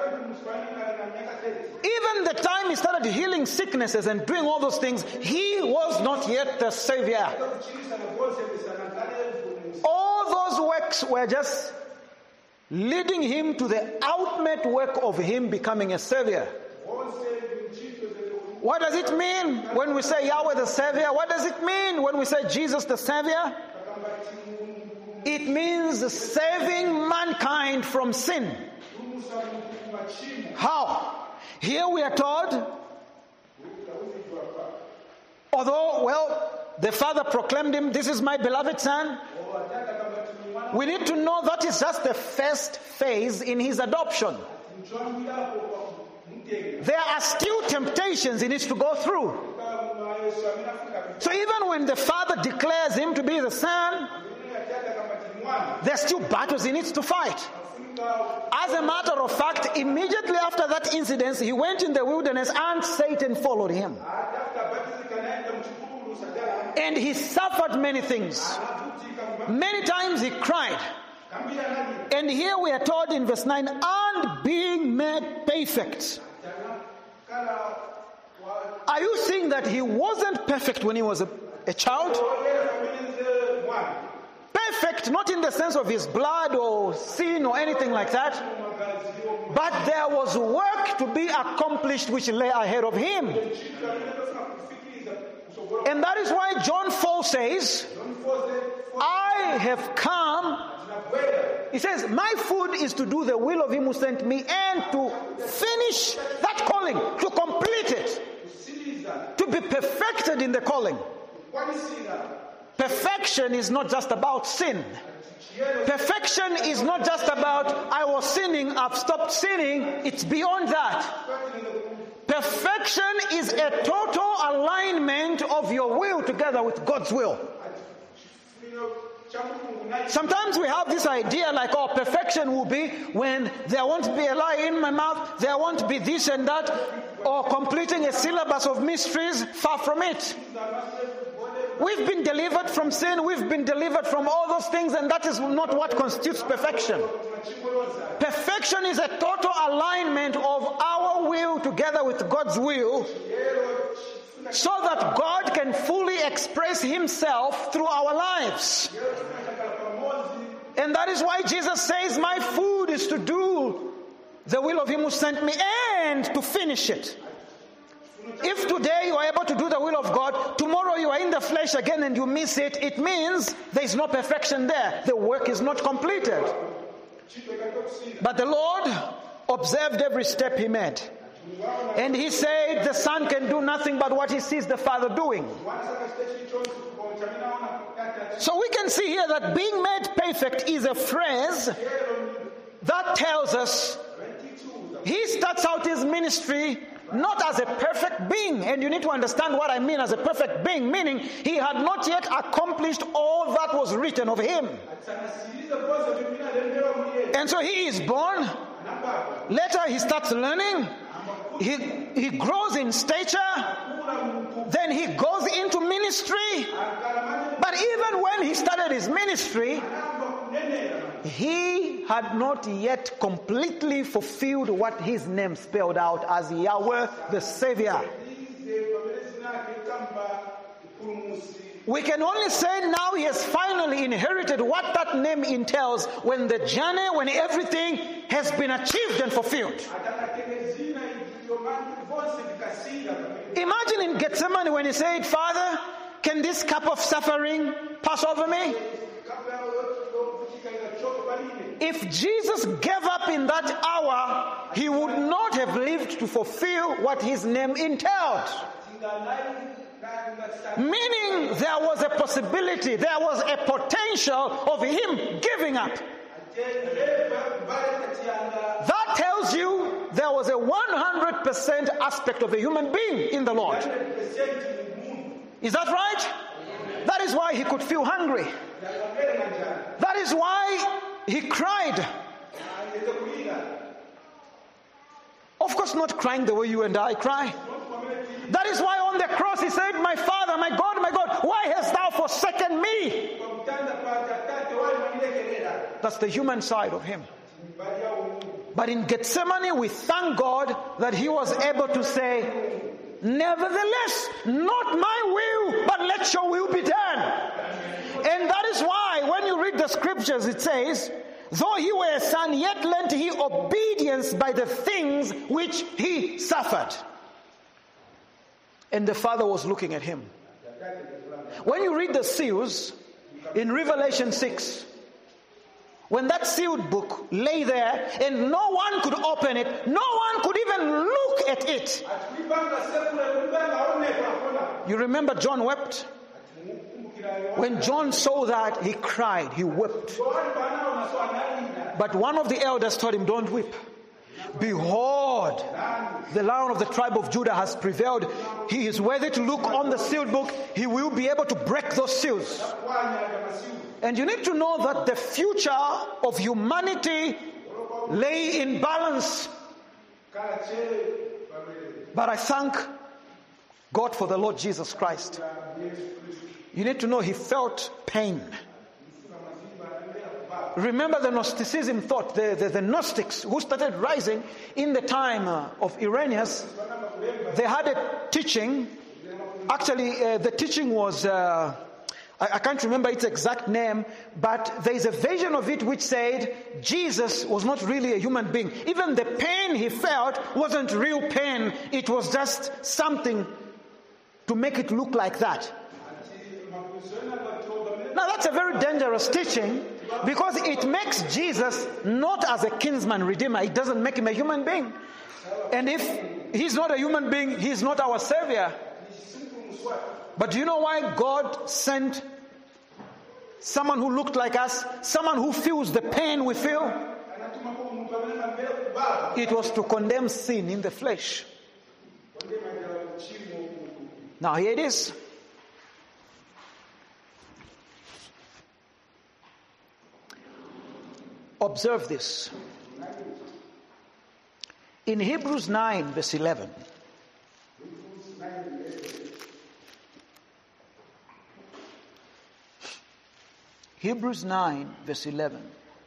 A: Even the time he started healing sicknesses and doing all those things, he was not yet the Savior. All those works were just leading him to the ultimate work of him becoming a Savior. What does it mean when we say Yahweh the Savior? What does it mean when we say Jesus the Savior? It means saving mankind from sin. How? Here we are told, although, well, the Father proclaimed him, this is my beloved Son, we need to know that is just the first phase in his adoption. There are still temptations he needs to go through. So even when the Father declares him to be the Son, there are still battles he needs to fight. As a matter of fact, immediately after that incident, he went in the wilderness and Satan followed him. And he suffered many things. Many times he cried. And here we are told in verse nine, and being made perfect. Are you saying that he wasn't perfect when he was a, a child? Perfect, not in the sense of his blood or sin or anything like that. But there was work to be accomplished which lay ahead of him. And that is why John four says, I have come. He says, my food is to do the will of him who sent me and to finish that calling, to complete it, to be perfected in the calling. Perfection is not just about sin. Perfection is not just about, I was sinning, I've stopped sinning. It's beyond that. Perfection is a total alignment of your will together with God's will. Sometimes we have this idea like, oh, perfection will be when there won't be a lie in my mouth, there won't be this and that, or completing a syllabus of mysteries. Far from it. We've been delivered from sin, we've been delivered from all those things, and that is not what constitutes perfection. Perfection is a total alignment of our will together with God's will, so that God can fully express himself through our lives. And that is why Jesus says, my food is to do the will of him who sent me and to finish it. If today you are able to do the will of God, tomorrow you are in the flesh again and you miss it, it means there is no perfection there. The work is not completed. But the Lord observed every step he made. And he said the Son can do nothing but what he sees the Father doing. So we can see here that being made perfect is a phrase that tells us he starts out his ministry not as a perfect being. And you need to understand what I mean as a perfect being, meaning he had not yet accomplished all that was written of him. And so he is born. Later he starts learning. He, he grows in stature. Then he goes into ministry. But even when he started his ministry, he had not yet completely fulfilled what his name spelled out as Yahweh the Savior. We can only say now he has finally inherited what that name entails when the journey, when everything has been achieved and fulfilled. Imagine in Gethsemane when he said, Father, can this cup of suffering pass over me? If Jesus gave up in that hour, he would not have lived to fulfill what his name entailed. Meaning there was a possibility, there was a potential of him giving up. That tells you there was a one hundred percent aspect of a human being in the Lord. Is that right? That is why he could feel hungry. That is why he cried. Of course, not crying the way you and I cry. That is why on the cross he said, my Father, my God, my God, why hast thou forsaken me? That's the human side of him. But in Gethsemane, we thank God that he was able to say, nevertheless, not my will, but let your will be done. And that is why when you read the scriptures, it says, though he were a son, yet lent he obedience by the things which he suffered. And the Father was looking at him. When you read the seals in Revelation six, when that sealed book lay there and no one could open it, no one could even look at it. You remember John wept? When John saw that, he cried, he wept. But one of the elders told him, don't weep. Behold, the Lion of the tribe of Judah has prevailed. He is worthy to look on the sealed book. He will be able to break those seals. And you need to know that the future of humanity lay in balance. But I thank God for the Lord Jesus Christ. You need to know he felt pain. Remember the Gnosticism thought, the, the, the Gnostics who started rising in the time uh, of Irenaeus. They had a teaching. Actually, uh, the teaching was, uh, I, I can't remember its exact name, but there is a version of it which said Jesus was not really a human being. Even the pain he felt wasn't real pain. It was just something to make it look like that. Now that's a very dangerous teaching, because it makes Jesus not as a kinsman redeemer. It doesn't make him a human being. And if he's not a human being, he's not our savior. But do you know why God sent someone who looked like us, someone who feels the pain we feel? It was to condemn sin in the flesh. Now here it is. Observe this. In Hebrews nine, verse eleven. Hebrews nine, verse eleven.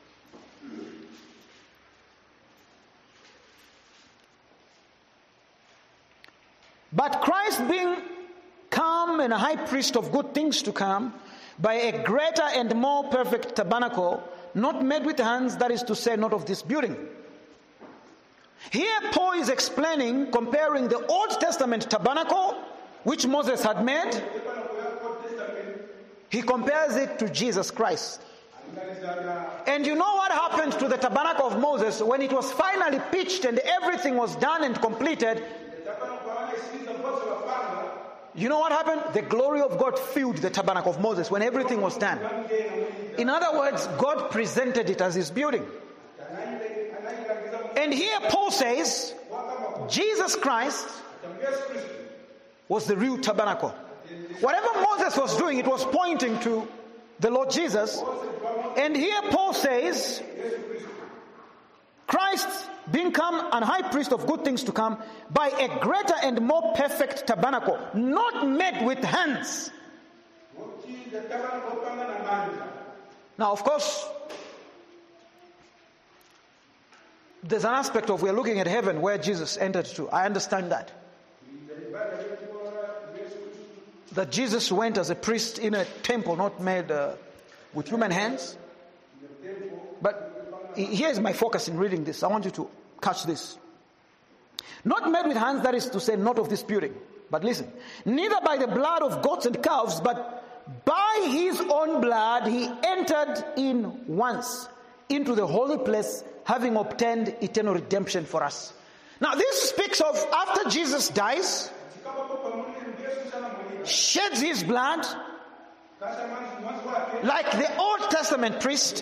A: But Christ, being come and a high priest of good things to come, by a greater and more perfect tabernacle, not made with hands, that is to say, not of this building. Here Paul is explaining, comparing the Old Testament tabernacle, which Moses had made. He compares it to Jesus Christ. And you know what happened to the tabernacle of Moses when it was finally pitched and everything was done and completed? You know what happened? The glory of God filled the tabernacle of Moses when everything was done. In other words, God presented it as his building. And here Paul says, Jesus Christ was the real tabernacle. Whatever Moses was doing, it was pointing to the Lord Jesus. And here Paul says, Christ being come and high priest of good things to come, by a greater and more perfect tabernacle, not made with hands. Now, of course, there's an aspect of we're looking at heaven where Jesus entered to. I understand that. That Jesus went as a priest in a temple not made uh, with human hands. But here's my focus in reading this. I want you to catch this. Not made with hands, that is to say, not of this building. But listen, neither by the blood of goats and calves, but by his own blood he entered in once into the holy place, having obtained eternal redemption for us. Now this speaks of after Jesus dies, sheds his blood, like the Old Testament priest.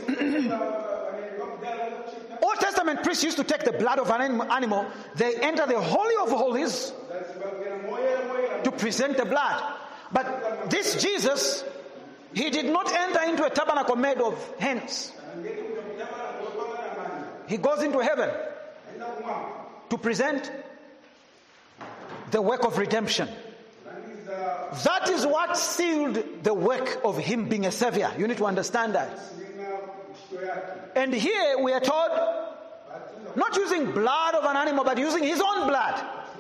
A: Old Testament priests used to take the blood of an animal, they enter the Holy of Holies to present the blood. But this Jesus, he did not enter into a tabernacle made of hands. He goes into heaven to present the work of redemption. That is what sealed the work of him being a savior. You need to understand that. And here we are told, not using blood of an animal, but using his own blood.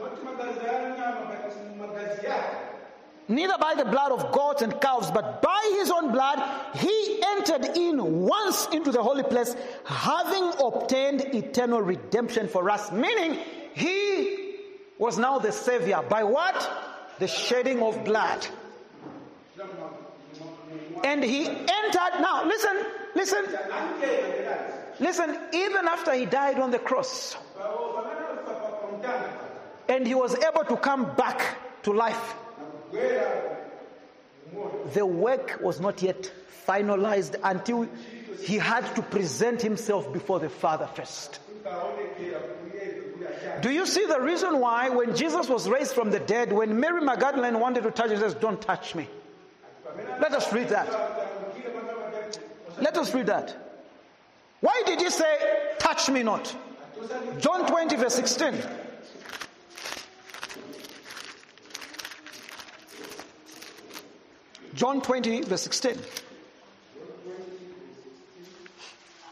A: Neither by the blood of goats and calves, but by his own blood, he entered in once into the holy place, having obtained eternal redemption for us. Meaning, he was now the savior. By what? The shedding of blood. And he entered, now listen, listen, listen, even after he died on the cross, and he was able to come back to life, the work was not yet finalized until he had to present himself before the Father first. Do you see the reason why when Jesus was raised from the dead, when Mary Magdalene wanted to touch him, he says, "Don't touch me"? Let us read that. Let us read that. Why did he say, "Touch me not"? John twenty verse sixteen. John twenty verse sixteen.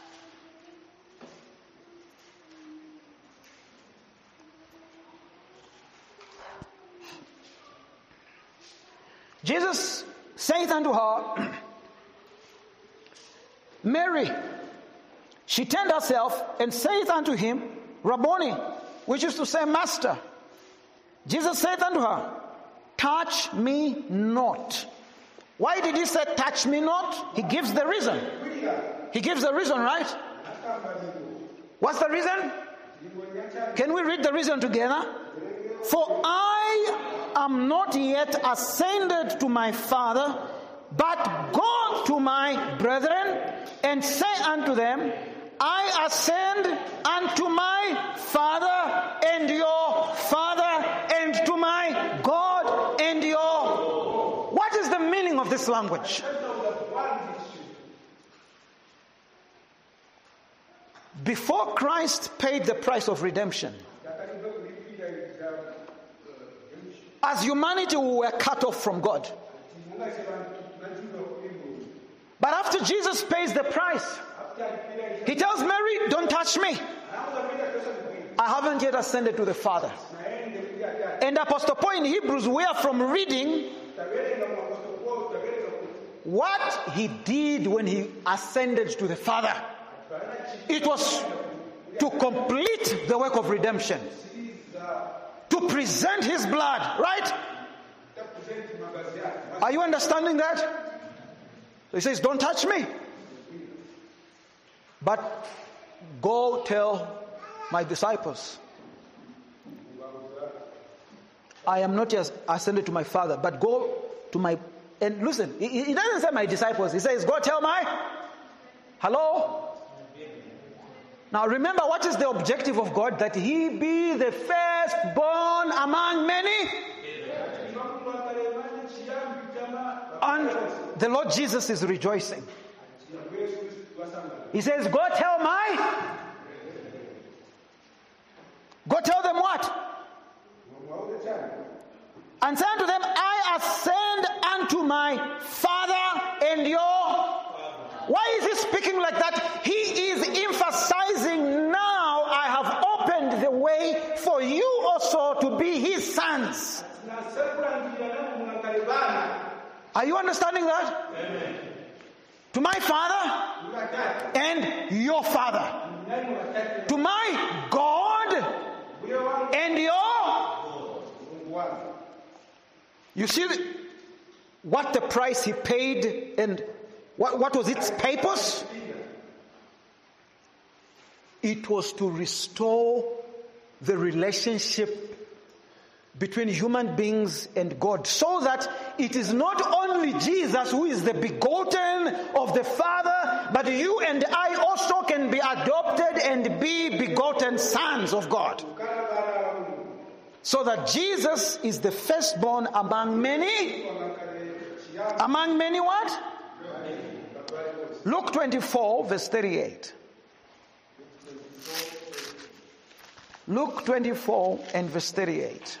A: Jesus saith unto her, Mary. She turned herself and saith unto him, Rabboni, which is to say, Master. Jesus saith unto her, touch me not. Why did he say touch me not? He gives the reason. He gives the reason, right? What's the reason? Can we read the reason together? For I am not yet ascended to my Father, but go to my brethren and say unto them, I ascend unto my Father and your Father, and to my God and your... What is the meaning of this language? Before Christ paid the price of redemption, as humanity, we were cut off from God. But after Jesus pays the price, he tells Mary, don't touch me. I haven't yet ascended to the Father. And Apostle Paul in Hebrews, we are from reading what he did when he ascended to the Father. It was to complete the work of redemption, to present his blood, right? Are you understanding that? So he says, don't touch me, but go tell my disciples, I am not yet ascended to my Father, but go to my... And listen, he, he doesn't say my disciples. He says, go tell my... Hello? Now remember, what is the objective of God? That he be the firstborn among many. And the Lord Jesus is rejoicing. He says, go tell my... Go tell them what? And say unto them, I ascend unto my Father and your... Why is he speaking like that? He is emphasizing, now I have opened the way for you also to be his sons. Are you understanding that? Amen. To my Father and your Father. To my God and your... You see what the price he paid and what, what was its purpose? It was to restore the relationship between human beings and God, so that it is not only Jesus who is the begotten of the Father, but you and I also can be adopted and be begotten sons of God. So that Jesus is the firstborn among many. Among many what? Luke twenty-four, verse thirty-eight. Luke twenty-four and verse thirty-eight.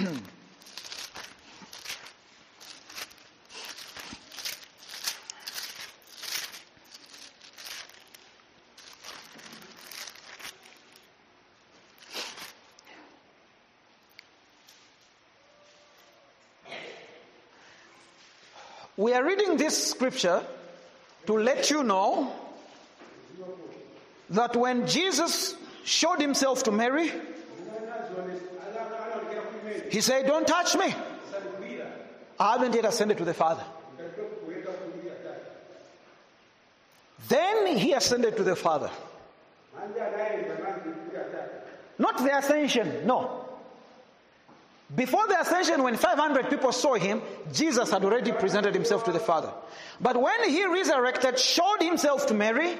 A: We are reading this scripture to let you know that when Jesus showed himself to Mary, he said, don't touch me. I haven't yet ascended to the Father. Then he ascended to the Father. Not the ascension, no. Before the ascension, when five hundred people saw him, Jesus had already presented himself to the Father. But when he resurrected, showed himself to Mary,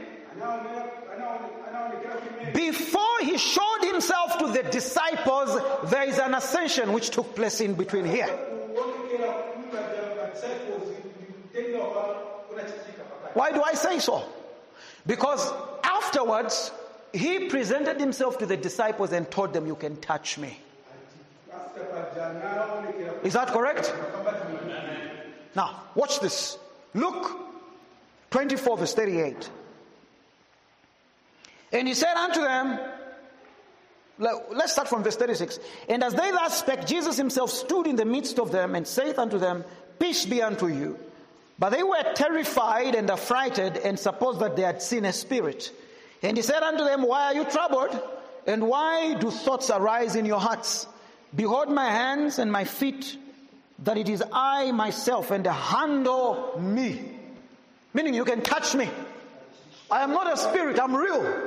A: before he showed himself to the disciples, there is an ascension which took place in between here. Why do I say so? Because afterwards, he presented himself to the disciples and told them, you can touch me. Is that correct? Now, watch this. Luke twenty-four, verse thirty-eight. And he said unto them, let's start from verse thirty-six. And as they thus spake, Jesus himself stood in the midst of them and saith unto them, peace be unto you. But they were terrified and affrighted, and supposed that they had seen a spirit. And he said unto them, why are you troubled? And why do thoughts arise in your hearts? Behold my hands and my feet, that it is I myself, and handle me. Meaning you can touch me. I am not a spirit, I'm real.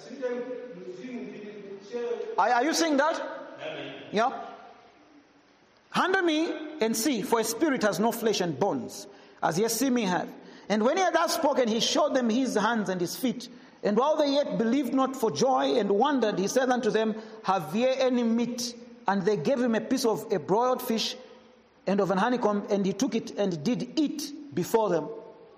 A: Are, are you seeing that? Yeah. Handle me and see, for a spirit has no flesh and bones, as ye see me have. And when he had thus spoken, he showed them his hands and his feet. And while they yet believed not for joy and wondered, he said unto them, have ye any meat? And they gave him a piece of a broiled fish and of an honeycomb, and he took it and did eat before them.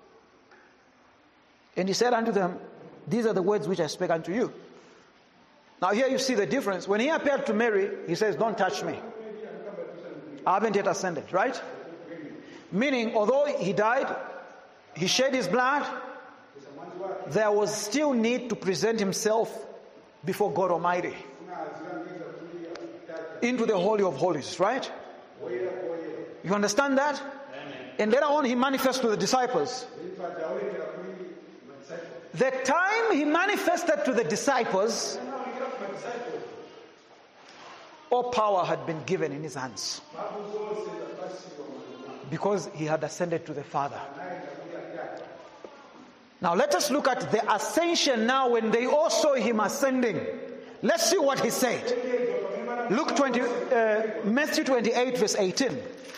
A: And he said unto them, these are the words which I spake unto you. Now here you see the difference. When he appeared to Mary, he says, don't touch me. I haven't yet ascended, right? Meaning, although he died, he shed his blood, there was still need to present himself before God Almighty into the Holy of Holies, right? You understand that? And later on he manifests to the disciples. The time he manifested to the disciples, all power had been given in his hands, because he had ascended to the Father. Now let us look at the ascension now, when they all saw him ascending. Let's see what he said. Luke twenty, uh, Matthew twenty-eight verse eighteen.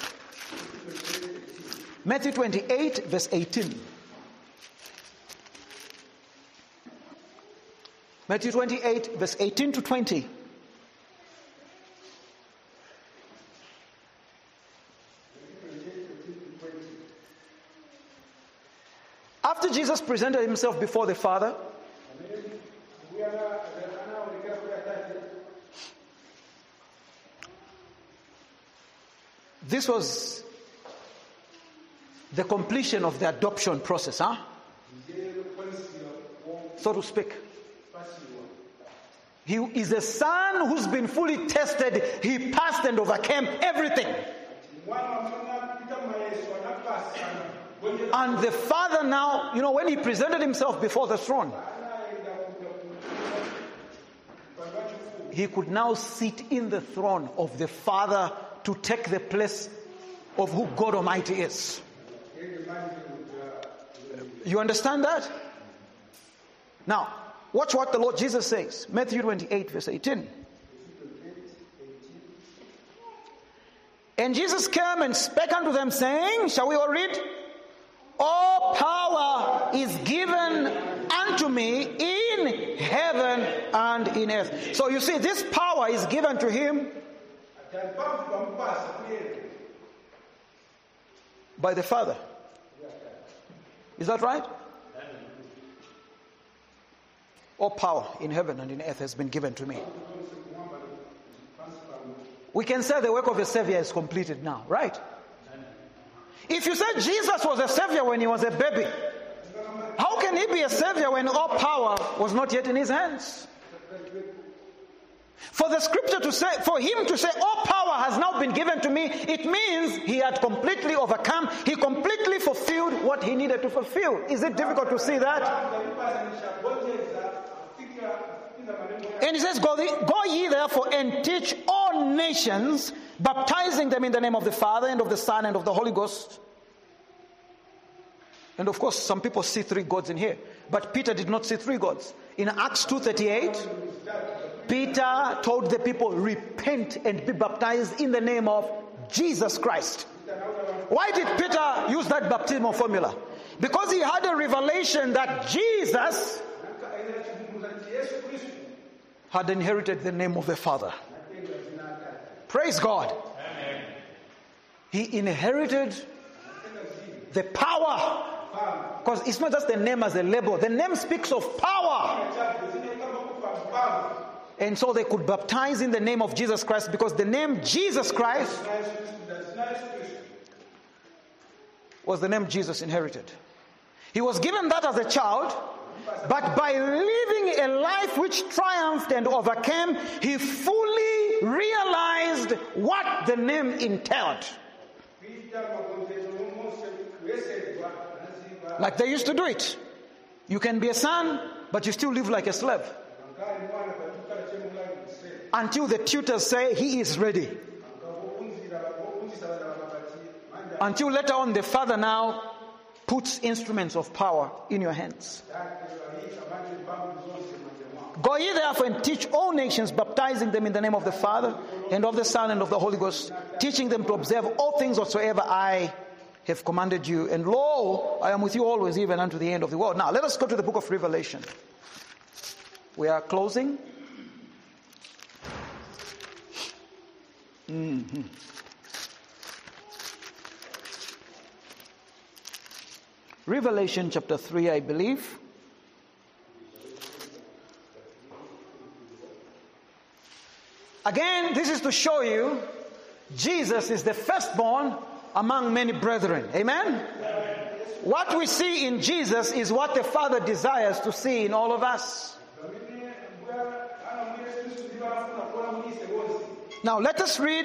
A: Matthew twenty-eight verse eighteen. Matthew twenty-eight verse eighteen to twenty. After Jesus presented himself before the Father, this was the completion of the adoption process, huh? So to speak. He is a son who's been fully tested. He passed and overcame everything. And the Father now, you know, when he presented himself before the throne, he could now sit in the throne of the Father to take the place of who God Almighty is. You understand that? Now, watch what the Lord Jesus says. Matthew twenty-eight verse eighteen. And Jesus came and spake unto them, saying, shall we all read? All power is given unto me in heaven and in earth. So you see, this power is given to him by the Father. Is that right? All power in heaven and in earth has been given to me. We can say the work of a Savior is completed now, right? If you said Jesus was a Savior when he was a baby, how can he be a Savior when all power was not yet in his hands? For the scripture to say, for him to say, all power has now been given to me, it means he had completely overcome, he completely fulfilled what he needed to fulfill. Is it difficult to see that? And he says, go, go ye therefore and teach all nations, baptizing them in the name of the Father and of the Son and of the Holy Ghost. And of course, some people see three gods in here. But Peter did not see three gods. In Acts two thirty-eight, Peter told the people, repent and be baptized in the name of Jesus Christ. Why did Peter use that baptismal formula? Because he had a revelation that Jesus had inherited the name of the Father. Praise God. Amen. He inherited the power. Because it's not just the name as a label. The name speaks of power. And so they could baptize in the name of Jesus Christ, because the name Jesus Christ was the name Jesus inherited. He was given that as a child, but by living a life which triumphed and overcame, he fully realized what the name entailed. Like they used to do it. You can be a son, but you still live like a slave. Until the tutors say he is ready. Until later on the father now puts instruments of power in your hands. Go ye therefore and teach all nations, baptizing them in the name of the Father and of the Son and of the Holy Ghost, teaching them to observe all things whatsoever I have commanded you. And lo, I am with you always, even unto the end of the world. Now let us go to the book of Revelation. We are closing. Mm-hmm. Revelation chapter three, I believe. Again, this is to show you Jesus is the firstborn among many brethren. Amen? What we see in Jesus is what the Father desires to see in all of us. Now let us read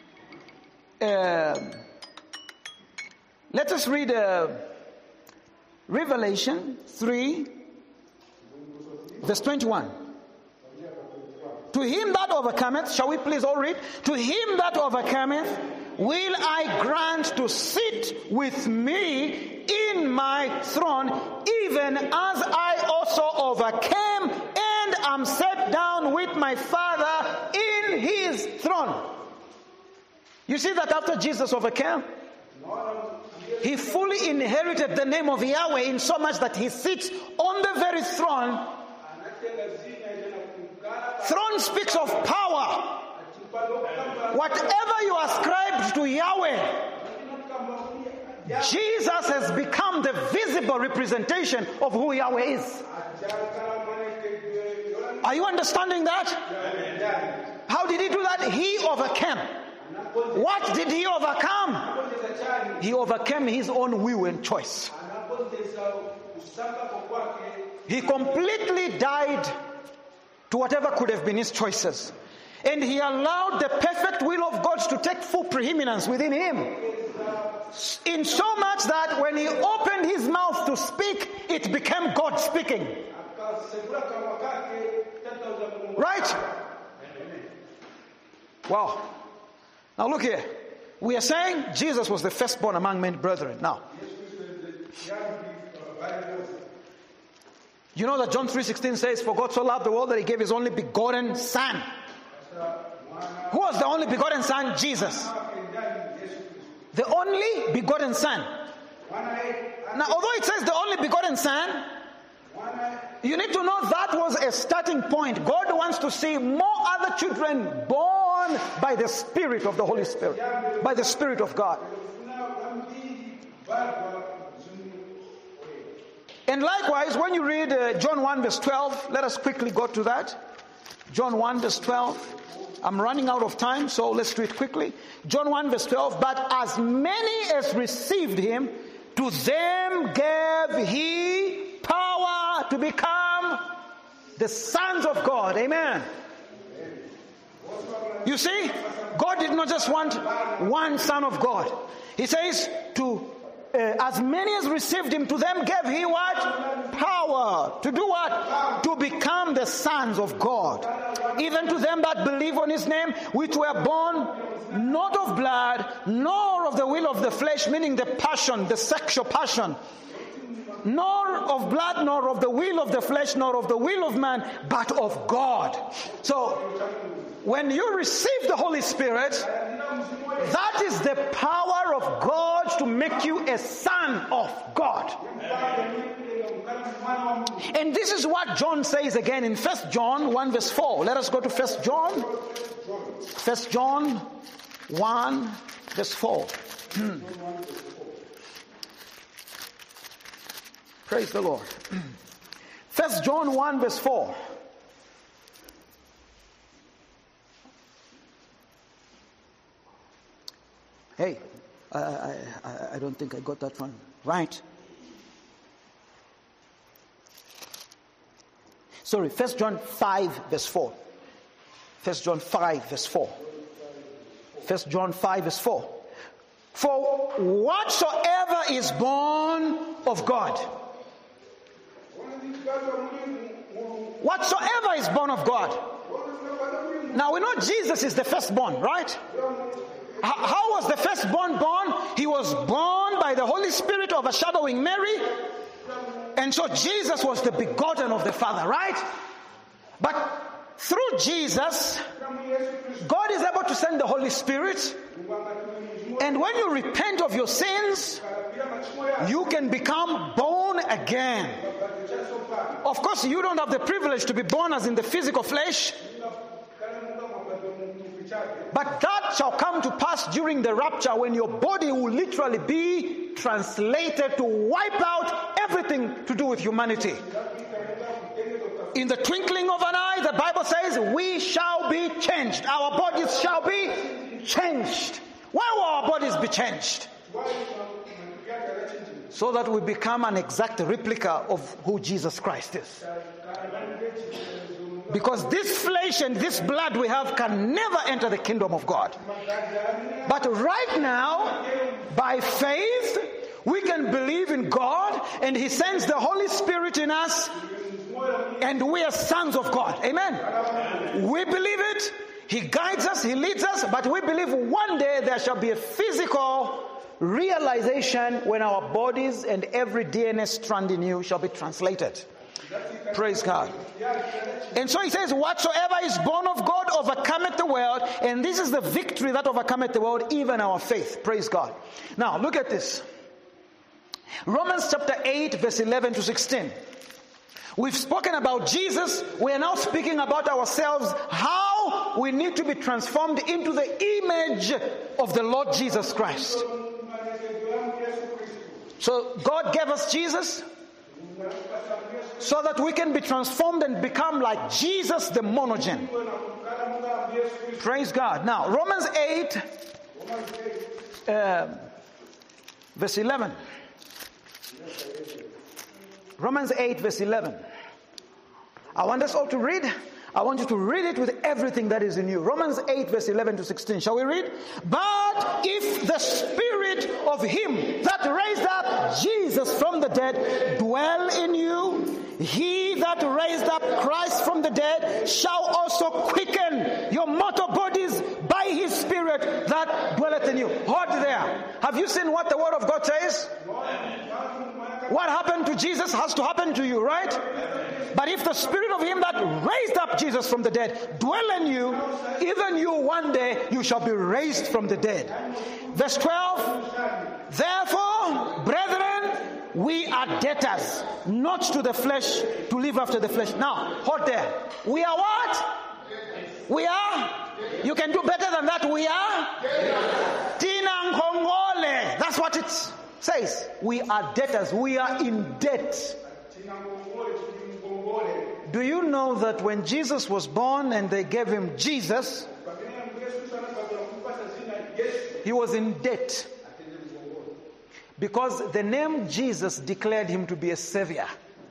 A: uh, let us read uh, Revelation three verse twenty-one. To him that overcometh, shall we please all read? To him that overcometh will I grant to sit with me in my throne, even as I also overcame and am set down with my Father in his throne. You see that after Jesus overcame, he fully inherited the name of Yahweh in so much that he sits on the very throne. Throne speaks of power. Whatever you ascribe to Yahweh, Jesus has become the visible representation of who Yahweh is. Are you understanding that? How did he do that? He overcame. What did he overcome? He overcame his own will and choice. He completely died to whatever could have been his choices. And he allowed the perfect will of God to take full preeminence within him. In so much that when he opened his mouth to speak, it became God speaking. Right? Wow. Now look here. We are saying Jesus was the firstborn among many brethren. Now, you know that John three sixteen says, for God so loved the world that he gave his only begotten Son. Who was the only begotten Son? Jesus. The only begotten Son. Now, although it says the only begotten Son, you need to know that was a starting point. God wants to see more other children born by the Spirit of the Holy Spirit, by the Spirit of God. And likewise, when you read uh, John one verse twelve, let us quickly go to that. John one verse twelve. I'm running out of time, so let's do it quickly. John one verse twelve. But as many as received him, to them gave he power to become the sons of God. Amen. You see, God did not just want one son of God. He says to Uh, as many as received him, to them gave he what? Power. To do what? To become the sons of God. Even to them that believe on his name, which were born not of blood, nor of the will of the flesh, meaning the passion, the sexual passion, nor of blood, nor of the will of the flesh, nor of the will of man, but of God. So, when you receive the Holy Spirit, that is the power of God to make you a son of God. And this is what John says again in First John one verse four. Let us go to First John. First John one verse four. Praise the Lord. First John one verse four. Hey, I, I, I don't think I got that one right. Sorry, First John five verse four. First John five verse four. First John five verse four. For whatsoever is born of God. Whatsoever is born of God. Now we know Jesus is the firstborn, right? How was the firstborn born? He was born by the Holy Spirit overshadowing Mary. And so Jesus was the begotten of the Father, right? But through Jesus, God is able to send the Holy Spirit. And when you repent of your sins, you can become born again. Of course, you don't have the privilege to be born as in the physical flesh. But that shall come to pass during the rapture, when your body will literally be translated to wipe out everything to do with humanity. In the twinkling of an eye, the Bible says, we shall be changed. Our bodies shall be changed. Why will our bodies be changed? So that we become an exact replica of who Jesus Christ is. Because this flesh and this blood we have can never enter the kingdom of God. But right now, by faith, we can believe in God, and He sends the Holy Spirit in us, and we are sons of God. Amen. We believe it. He guides us, He leads us, but we believe one day there shall be a physical realization when our bodies and every D N A strand in you shall be translated. Praise God. And so He says, whatsoever is born of God overcometh the world, and this is the victory that overcometh the world, even our faith. Praise God. Now look at this. Romans chapter eight, verse eleven to sixteen. We've spoken about Jesus. We are now speaking about ourselves, how we need to be transformed into the image of the Lord Jesus Christ. So God gave us Jesus so that we can be transformed and become like Jesus, the monogen. Praise God. Now, Romans eight, uh, verse eleven. Romans eight, verse eleven. I want us all to read. I want you to read it with everything that is in you. Romans eight, verse eleven to sixteen. Shall we read? But if the Spirit of Him that raised up Jesus from the dead dwell in you, He that raised up Christ from the dead shall also quicken your mortal bodies by His Spirit that dwelleth in you. Hold there. Have you seen what the Word of God says? What happened to Jesus has to happen to you, right? But if the Spirit of Him that raised up Jesus from the dead dwell in you, even you one day you shall be raised from the dead. Verse twelve. Therefore, brethren, we are debtors, not to the flesh, to live after the flesh. Now, hold there. We are what? We are? You can do better than that. We are? Tina Nkongole. That's what it says. We are debtors. We are in debt. Do you know that when Jesus was born and they gave Him Jesus, He was in debt? Because the name Jesus declared Him to be a savior.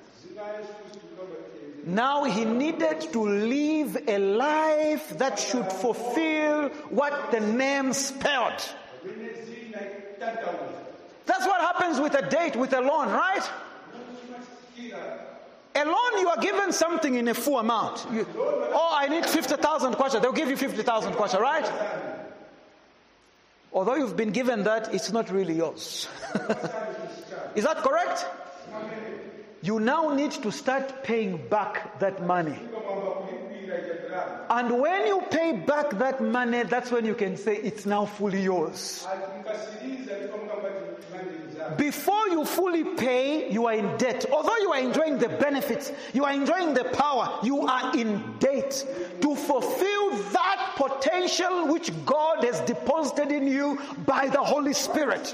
A: Now He needed to live a life that should fulfill what the name spelled. That's what happens with a date, with a loan, right? A loan, you are given something in a full amount. You, oh, I need fifty thousand kwacha. They'll give you fifty thousand kwacha, right? Although you've been given that, it's not really yours. Is that correct? You now need to start paying back that money. And when you pay back that money, that's when you can say it's now fully yours. Before you fully pay, you are in debt. Although you are enjoying the benefits, you are enjoying the power, you are in debt to fulfill that potential which God has deposited in you by the Holy Spirit.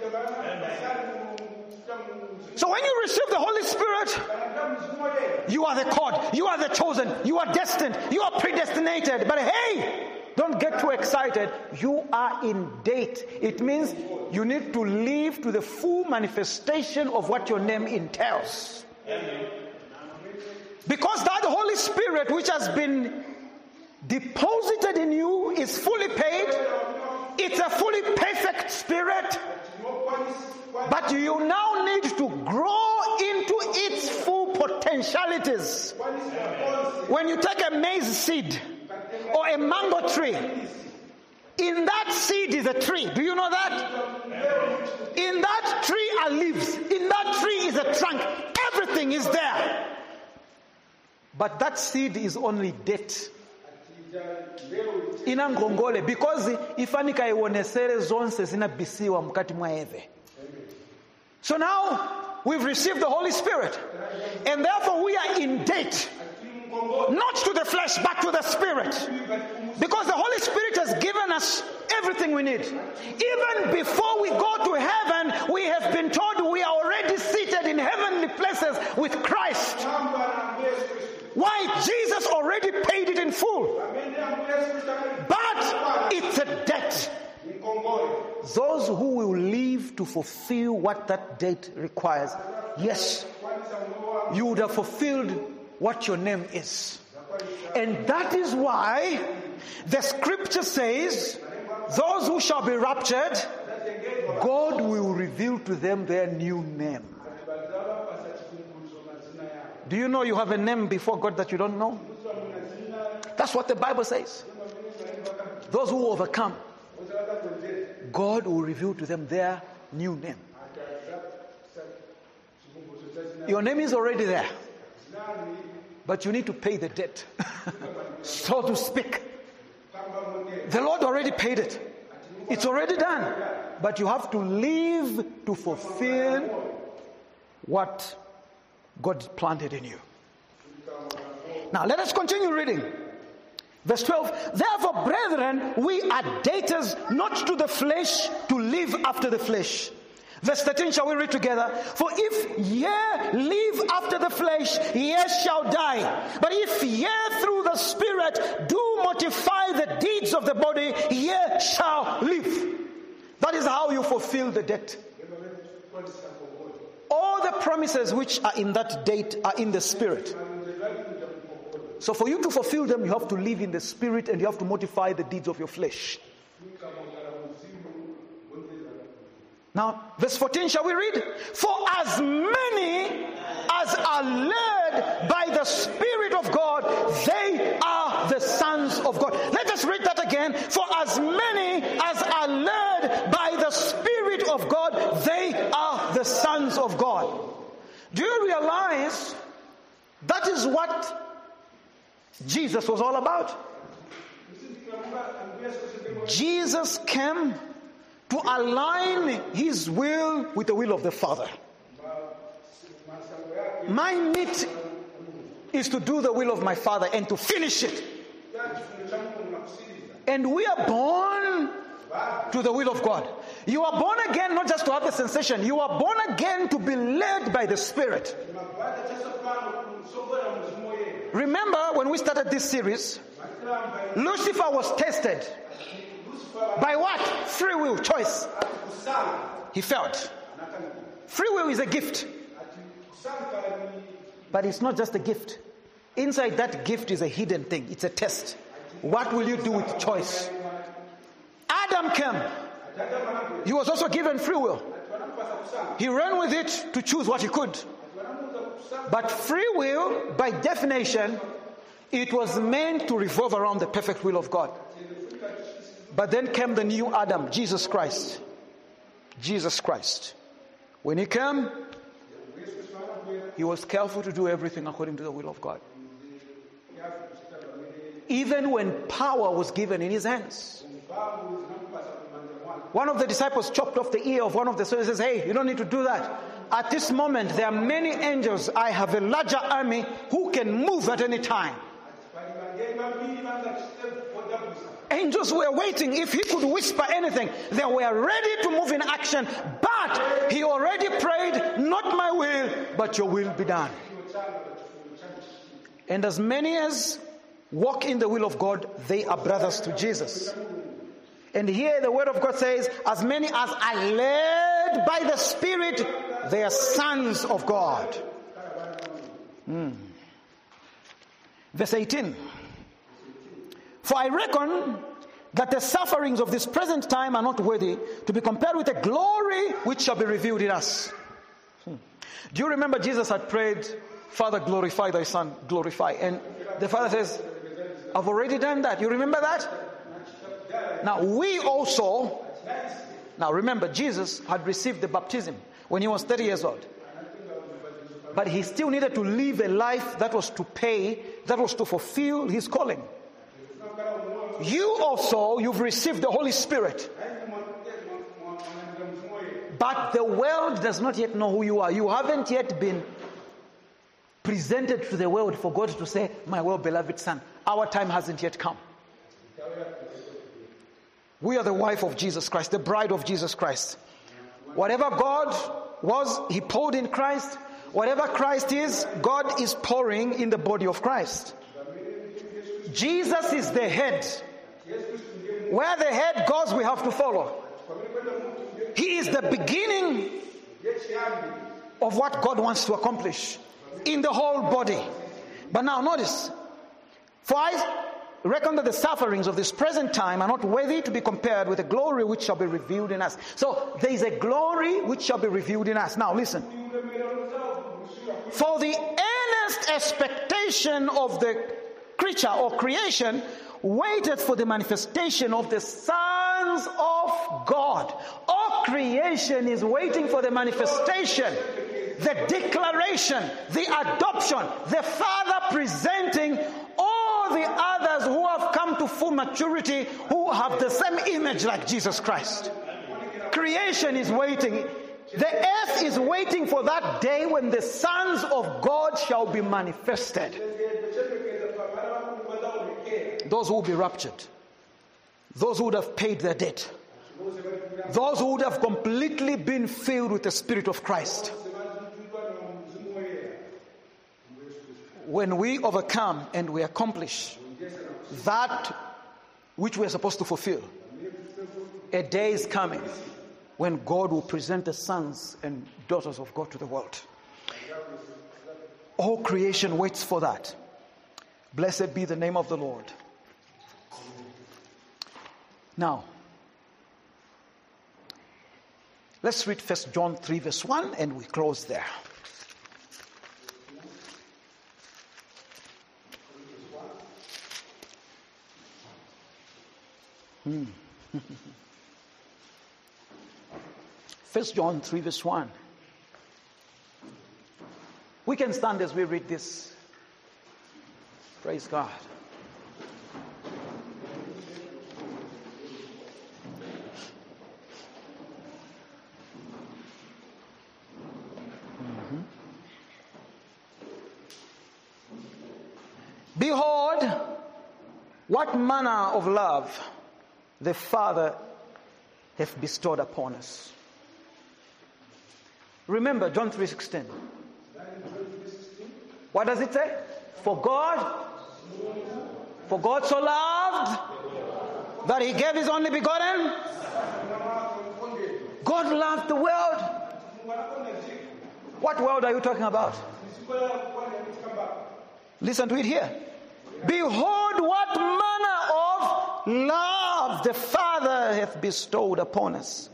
A: So when you receive the Holy Spirit, you are the called, you are the chosen, you are destined, you are predestinated. But hey, don't get too excited. You are in debt. It means you need to live to the full manifestation of what your name entails. Because that Holy Spirit which has been deposited in you is fully paid. It's a fully perfect spirit, but you now need to grow into its full potentialities. When you take a maize seed or a mango tree, in that seed is a tree. Do you know that? In that tree are leaves. In that tree is a trunk. Everything is there. But that seed is only dirt. Ina ngongole, because ifanika ionesere zonse zinabisiwa mkati mwa eve. So now we've received the Holy Spirit, and therefore we are in debt, not to the flesh but to the Spirit, because the Holy Spirit has given us everything we need. Even before we go to heaven, we have been told we are already seated in heavenly places with Christ. Why? Jesus already paid it in full. But it's a debt. Those who will live to fulfill what that debt requires, yes, you would have fulfilled what your name is. And that is why the scripture says, those who shall be raptured, God will reveal to them their new name. Do you know you have a name before God that you don't know? That's what the Bible says. Those who overcome, God will reveal to them their new name. Your name is already there, but you need to pay the debt, so to speak. The Lord already paid it. It's already done. But you have to live to fulfill what God planted in you. Now let us continue reading. Verse twelve, therefore, brethren, we are debtors not to the flesh to live after the flesh. Verse thirteen, shall we read together? For if ye live after the flesh, ye shall die. But if ye through the Spirit do mortify the deeds of the body, ye shall live. That is how you fulfill the debt. All the promises which are in that debt are in the Spirit. So for you to fulfill them, you have to live in the Spirit and you have to mortify the deeds of your flesh. Now, verse fourteen, shall we read? For as many as are led by the Spirit of God, they are the sons of God. Let us read that again. For as many as are led by the Spirit of God, they are the sons of God. Do you realize that is what Jesus was all about? Jesus came to align his will with the will of the Father. My meat is to do the will of my Father and to finish it. And we are born to the will of God. You are born again not just to have the sensation. You are born again to be led by the Spirit. Remember when we started this series, Lucifer was tested. By what? Free will, choice. He failed. Free will is a gift. But it's not just a gift. Inside that gift is a hidden thing. It's a test. What will you do with choice? Adam came. He was also given free will. He ran with it to choose what he could. But free will, by definition, it was meant to revolve around the perfect will of God. But then came the new Adam, Jesus Christ. Jesus Christ. When he came, he was careful to do everything according to the will of God. Even when power was given in his hands. One of the disciples chopped off the ear of one of the soldiers and says, hey, you don't need to do that. At this moment, there are many angels. I have a larger army who can move at any time. Angels were waiting. If he could whisper anything, they were ready to move in action. But he already prayed, not my will, but your will be done. And as many as walk in the will of God, they are brothers to Jesus. And here the word of God says, as many as are led by the Spirit, they are sons of God. Mm. Verse eighteen. For I reckon that the sufferings of this present time are not worthy to be compared with the glory which shall be revealed in us. Hmm. Do you remember Jesus had prayed, Father, glorify thy Son, glorify. And the Father says, I've already done that. You remember that? Now we also, now remember, Jesus had received the baptism when he was thirty years old. But he still needed to live a life that was to pay, that was to fulfill his calling. You also, you've received the Holy Spirit. But the world does not yet know who you are. You haven't yet been presented to the world for God to say, my well-beloved Son. Our time hasn't yet come. We are the wife of Jesus Christ, the bride of Jesus Christ. Whatever God was, he poured in Christ. Whatever Christ is, God is pouring in the body of Christ. Jesus is the head. Where the head goes, we have to follow. He is the beginning of what God wants to accomplish in the whole body. But now notice, for I reckon that the sufferings of this present time are not worthy to be compared with the glory which shall be revealed in us. So there is a glory which shall be revealed in us. Now listen. For the earnest expectation of the creature or creation waited for the manifestation of the sons of God. All creation is waiting for the manifestation, the declaration, the adoption, the Father presenting all the others who have come to full maturity, who have the same image like Jesus Christ. Creation is waiting. The earth is waiting for that day when the sons of God shall be manifested. Those who will be raptured. Those who would have paid their debt. Those who would have completely been filled with the Spirit of Christ. When we overcome and we accomplish that which we are supposed to fulfill, a day is coming when God will present the sons and daughters of God to the world. All creation waits for that. Blessed be the name of the Lord. Now, let's read First John three verse one and we close there. Hmm. First John three verse one. We can stand as we read this. Praise God. Mm-hmm. Behold, what manner of love the Father hath bestowed upon us. Remember John three sixteen. What does it say? For God, for God so loved that he gave his only begotten. God loved the world. What world are you talking about? Listen to it here. Behold, what manner of love the Father hath bestowed upon us,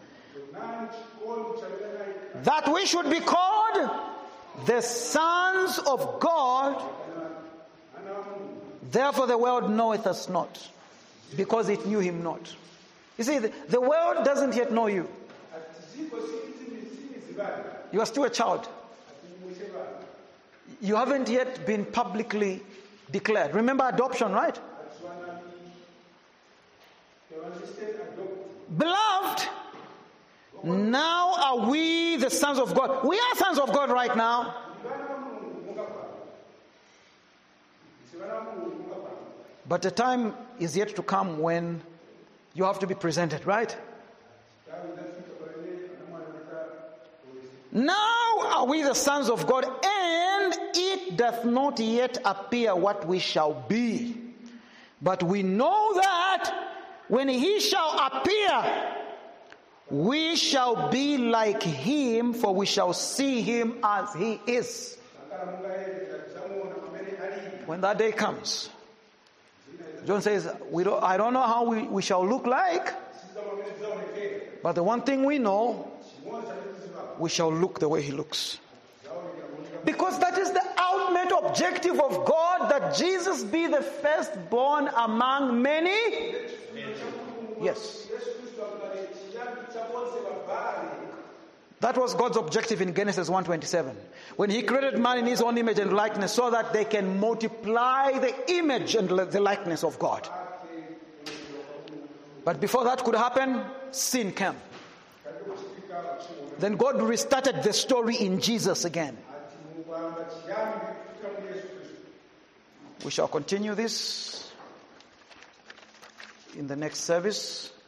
A: that we should be called the sons of God. Therefore the world knoweth us not, because it knew him not. You see, the, the world doesn't yet know you. You are still a child. You haven't yet been publicly declared. Remember adoption, right? Beloved, now are we the sons of God. We are sons of God right now. But the time is yet to come when you have to be presented, right? Now are we the sons of God, and it doth not yet appear what we shall be. But we know that when he shall appear, we shall be like him, for we shall see him as he is. When that day comes, John says, we don't, I don't know how we, we shall look like, but the one thing we know, we shall look the way he looks. Because that is the ultimate objective of God, that Jesus be the firstborn among many. Yes. That was God's objective in Genesis one twenty-seven. When he created man in his own image and likeness, so that they can multiply the image and the likeness of God. But before that could happen, sin came. Then God restarted the story in Jesus again. We shall continue this in the next service.